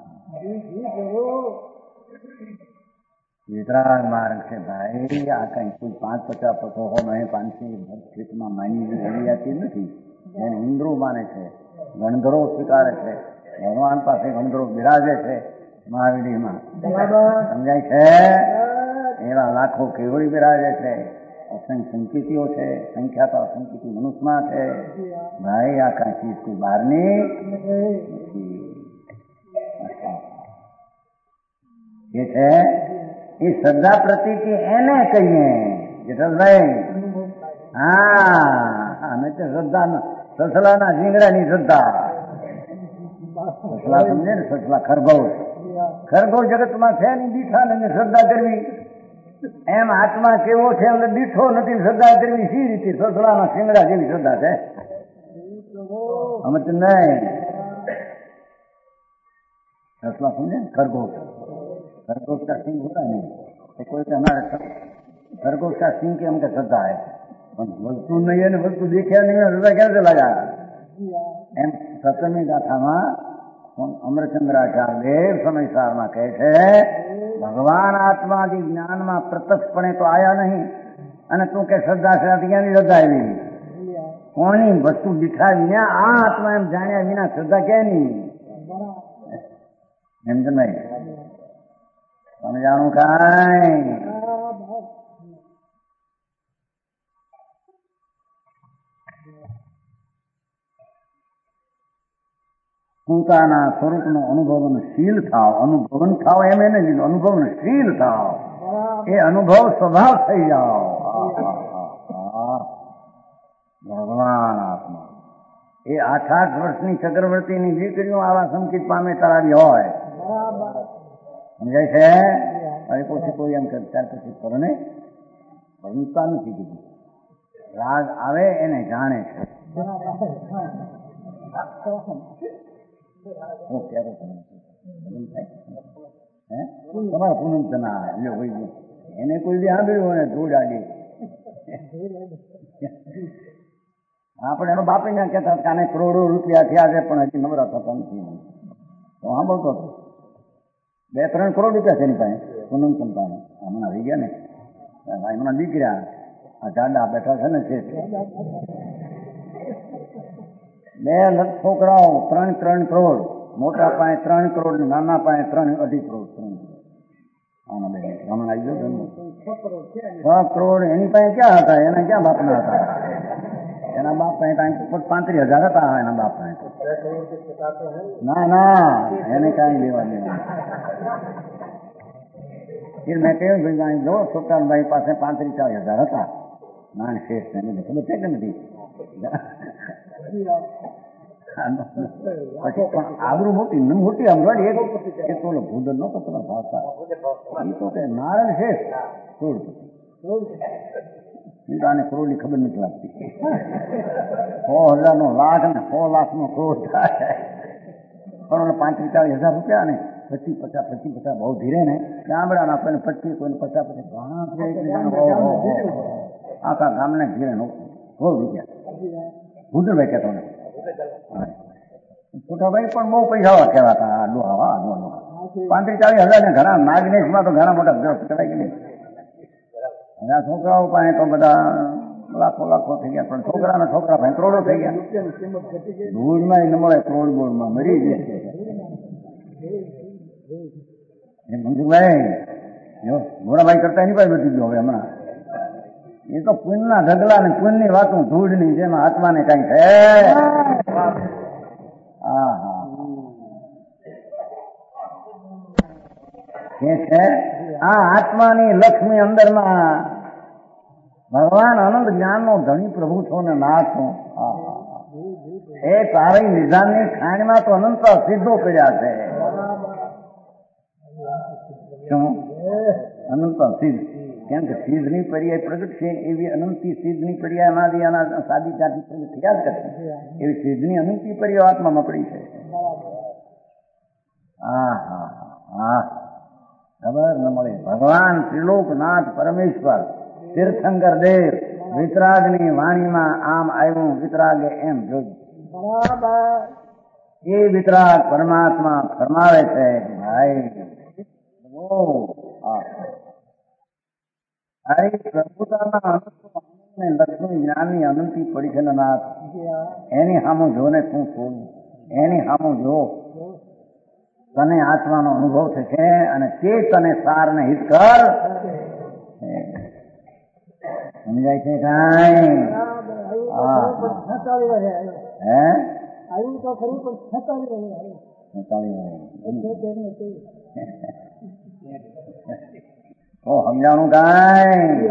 વિતરાગ માર્ગ છે ભાઈ. આ કઈ કોઈ પાંચ પચાસ પસો હો નહીં પાંચસી ખેતમાં માની હરિયાતી નથી. એને ઇન્દ્રો માને છે, ગણધરો સ્વીકારે છે, ભગવાન પાસે ગણધરો બિરાજે છે મહાવીડીમાં. સમજાય છે? એવા લાખો કેવડી બિરાજે છે. અસંખ્ય સંકિતિઓ છે, સંખ્યા તો અસંકિતિ મનુષ્યમાં છે. ભાઈ આ કઈ ચીજ કોઈ બહારની એ છે. એ શ્રદ્ધા પ્રતિ એને કહીએ જેઠલભાઈ. હા અમે તો શ્રદ્ધા સસલાના શીંગડાની શ્રદ્ધા. સસલા સમજે ને? સસલા ખરગોશ ખરગોશ જગતમાં છે ને દીઠા ને શ્રદ્ધા કરવી. એમ આત્મા કેવો છે એટલે દીઠો નથી શ્રદ્ધા કરવી. સી રીતે સસલાના શીંગડા જેવી શ્રદ્ધા છે અમે તો નહીં. સસલા સમજે ને? ખરગોશ खरगोश का सिंह होता नहीं तो कोई तो हमारे खरगोश का सिंह की हमको श्रद्धा है. वस्तु नहीं है ने वस्तु देखा नहीं है हृदय कैसे लगा? एम सप्तमी गाथाમાં અમરચંદ્રાચાર્ય દેવ સમયસારમાં કહે છે ભગવાન આત્માથી જ્ઞાનમાં પ્રત્યક્ષપણે તો આયા નહીં અને તું કે શ્રદ્ધા છે ત્યાંની શ્રદ્ધા આવી કોની વસ્તુ દીઠા વિના આ આત્મા એમ જાણ્યા વિના શ્રદ્ધા કેની? એમ તો નહીં. સમજાણું કાંઈ? પોતાના સ્વરૂપનો અનુભવનશીલ થાવ. અનુભવન થાવ એમ એને લીધું અનુભવનશીલ થાવ. એ અનુભવ સ્વભાવ થઈ જાઓ. ભગવાન આત્મા એ આઠ આઠ વર્ષની ચક્રવર્તીની દીકરીઓ આવા સંકિત પામે તરાવી હોય. સમજાય છે? હવે પછી કોઈ એમ કરે ત્યાર પછી કરો ને ભણતા નથી કીધું. રાગ આવે એને જાણે છે. તમારા પૂનમ ના એને કોઈ બી સાંભળ્યું હોય ને જોડાડી આપણે એનો બાપી ના કહેતા કાને કરોડો રૂપિયા થયા છે પણ હજી નવરા થતા નથી. તો સાંભળતો હતો બે ત્રણ કરોડ રૂપિયા છે એની પાસે પૂનમ પાસે હમણાં આવી ગયા ને હમણાં દીકરા આ જાડા બેઠા છે ને છે બે લખ છોકરાઓ ત્રણ ત્રણ કરોડ મોટા પાસે ત્રણ કરોડ નાના પાસે ત્રણ અઢી કરોડ ત્રણ આના બે હમણાં આવી ગયો છ કરોડ એની પાસે ક્યાં હતા? એના ક્યાં બાપના હતા? એના બાપ પાસે પાંત્રીસ હજાર હતા. એના બાપ પાસે ના ના એને કાંઈ લેવા દેવા. મેં કહ્યું ભાઈ જો છોકરાભાઈ પાસે પાંત્રીસ ચાલીસ હજાર હતા નાન શેઠ ને ખબર છે કે નથી? પછી પણ આબરૂ મોટી ન મોટી અમરાડી એક તો ભૂદર નો તમારા ભાવતા એ તો કે નારાયણ શેઠ કરોડપતિ આને કરોડની ખબર નથી લાગતી. સો હજાર નો લાખ ને સો લાખ નો કરોડ થાય પણ પાંત્રીસ ચાલીસ હજાર રૂપિયા ને પચીસ પચાસ પચીસ પચાસ બહુ ધીરે ને ગામડાના આપણને પચીસ કોઈને પચાસ પચાસ આખા ગામને ધીરે નો બહુ રૂપિયા ભૂદરભાઈ કહેતો ને છોટાભાઈ પણ બહુ પૈસા કહેવાતા ડોહાવા ડોહા પાંત્રીસ ચાલીસ હજાર ને ઘણા નાગનેશમાં તો ઘણા મોટા ગ્રસ્ત કરાય કે નહીં. બધા છોકરાઓ પાસે તો બધા લાખો લાખો થઈ ગયા, પણ છોકરાના છોકરા ભાઈ કરોડો થઈ ગયા. રૂપિયાની કિંમત ઘટી ગઈ. ધૂળમાં ન મળે, કરોડ ગોળમાં મરી જશે. એ મંજુભાઈ જો મોડાભાઈ કરતા એની પાસે બધી ગયો હવે હમણાં. એ તો પુણ્યના ઢગલા ને પુણ્યની વાતો ધૂળની, જેમાં આત્માને કઈ છે. હા હા કે છે આ આત્માની લક્ષ્મી અંદરમાં ભગવાન અનંત જ્ઞાનનો ધણી પ્રભુ છો ને નાથ છો. એ તારી નિધાનની ખાણમાં તો અનંત સિદ્ધો કર્યા છે. શું અનંત સિદ્ધ? કેમ કે સિદ્ધની પર્યાય પ્રગટ છે એવી અનંતી સિદ્ધની પર્યાય અનાદિ અના સાદી જાતિ પ્રગટ થયા જ કરશે. એવી સિદ્ધની અનંતી પર્યાય આત્મામાં પડી છે. હા હા હા ખબર ન મળે. ભગવાન ત્રિલોકનાથ પરમેશ્વર તીર્થંકર દેવ વિતરાગની વાણીમાં આમ આવ્યું, વિતરાગે એમ જોયું. એ વિતરાગ પરમાત્મા ફરમાવે છે ભાઈ પ્રભુતાના લક્ષ્મી જ્ઞાનની અનંતી પડી છે નાથ. એની સામું જો ને શું છોડું, એની સામું જો તને આત્માનો અનુભવ થશે અને તે તને સાર ને હિત કર. સમજાય છે કાંઈ? હે આવ્યું તો ખરું પણ છતાંય ઓ સમજાણું કાંઈ?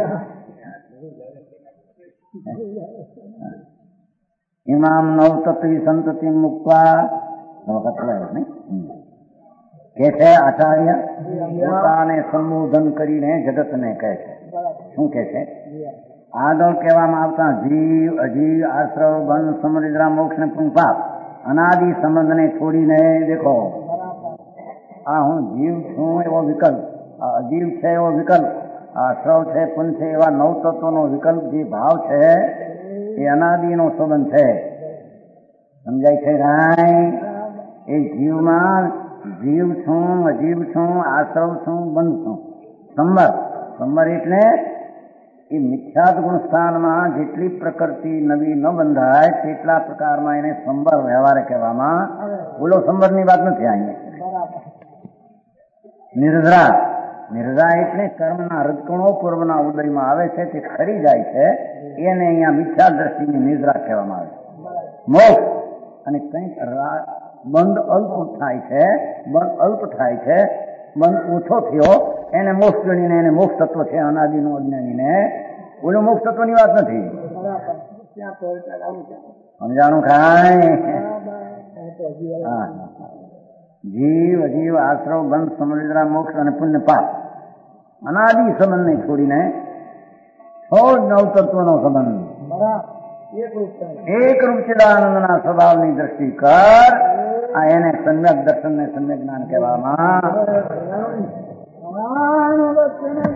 ઇમામ નવ તત્વી સંતતિ મુકવા નહીં કે છે આચાર્ય પોતાને સંબોધન કરીને જગતને કહે છે. શું કે છે? આગળ કહેવામાં આવતા જીવ અજીવ આશ્રવ બંધ સમરિદ્રા મોક્ષ ને પુણ્ય પાપ અનાદિ સંબંધને છોડીને દેખો આ હું જીવ છું એવો વિકલ્પ, આ અજીવ છે એવો વિકલ્પ, આશ્રવ છે પુણ્ય છે એવા નવ તત્વનો વિકલ્પ જે ભાવ છે એ અનાદિનો સંબંધ છે. સમજાય છે કાંઈ? એ જીવમાં જીવ છું, અજીવ છું, આશ્રવ છું, બંધ છું. સંબર સંબર એટલે એ મિથ્યાત ગુણ સ્થાનમાં જેટલી પ્રકૃતિ નવી ન બંધાય તેટલા પ્રકારમાં એને સંબર વ્યવહારે કહેવામાં. બોલો સંબરની વાત નથી અહીંયા. નિર્ધરા નિર્ધરા એટલે કર્મના રજકણો પૂર્વના ઉદયમાં આવે છે તે ખરી જાય છે એને અહીંયા મિથ્યા દ્રષ્ટિની નિદ્રા કહેવામાં આવે છે. મોક્ષ અને કંઈક બંધ અલ્પ થાય છે, બંધ અલ્પ થાય છે, બંધ ઓછો થયો એને મોક્ષ ગણીને એને મોક્ષ તત્વ છે અનાદિનો અજ્ઞાનીને. ઓલું મોક્ષ તત્વની વાત નથી. સમજાણું ખાય? જીવ અજીવ આશ્રવ બંધ સમુદ્રા મોક્ષ અને પુણ્ય પાપ અનાદિ સંબંધને છોડીને છોડ નવ તત્વનો સંબંધ એક રૂપ ચિદાનંદના સ્વભાવની દ્રષ્ટિ કર. આ એને સમ્યક દર્શન ને સમ્યક જ્ઞાન કહેવામાં.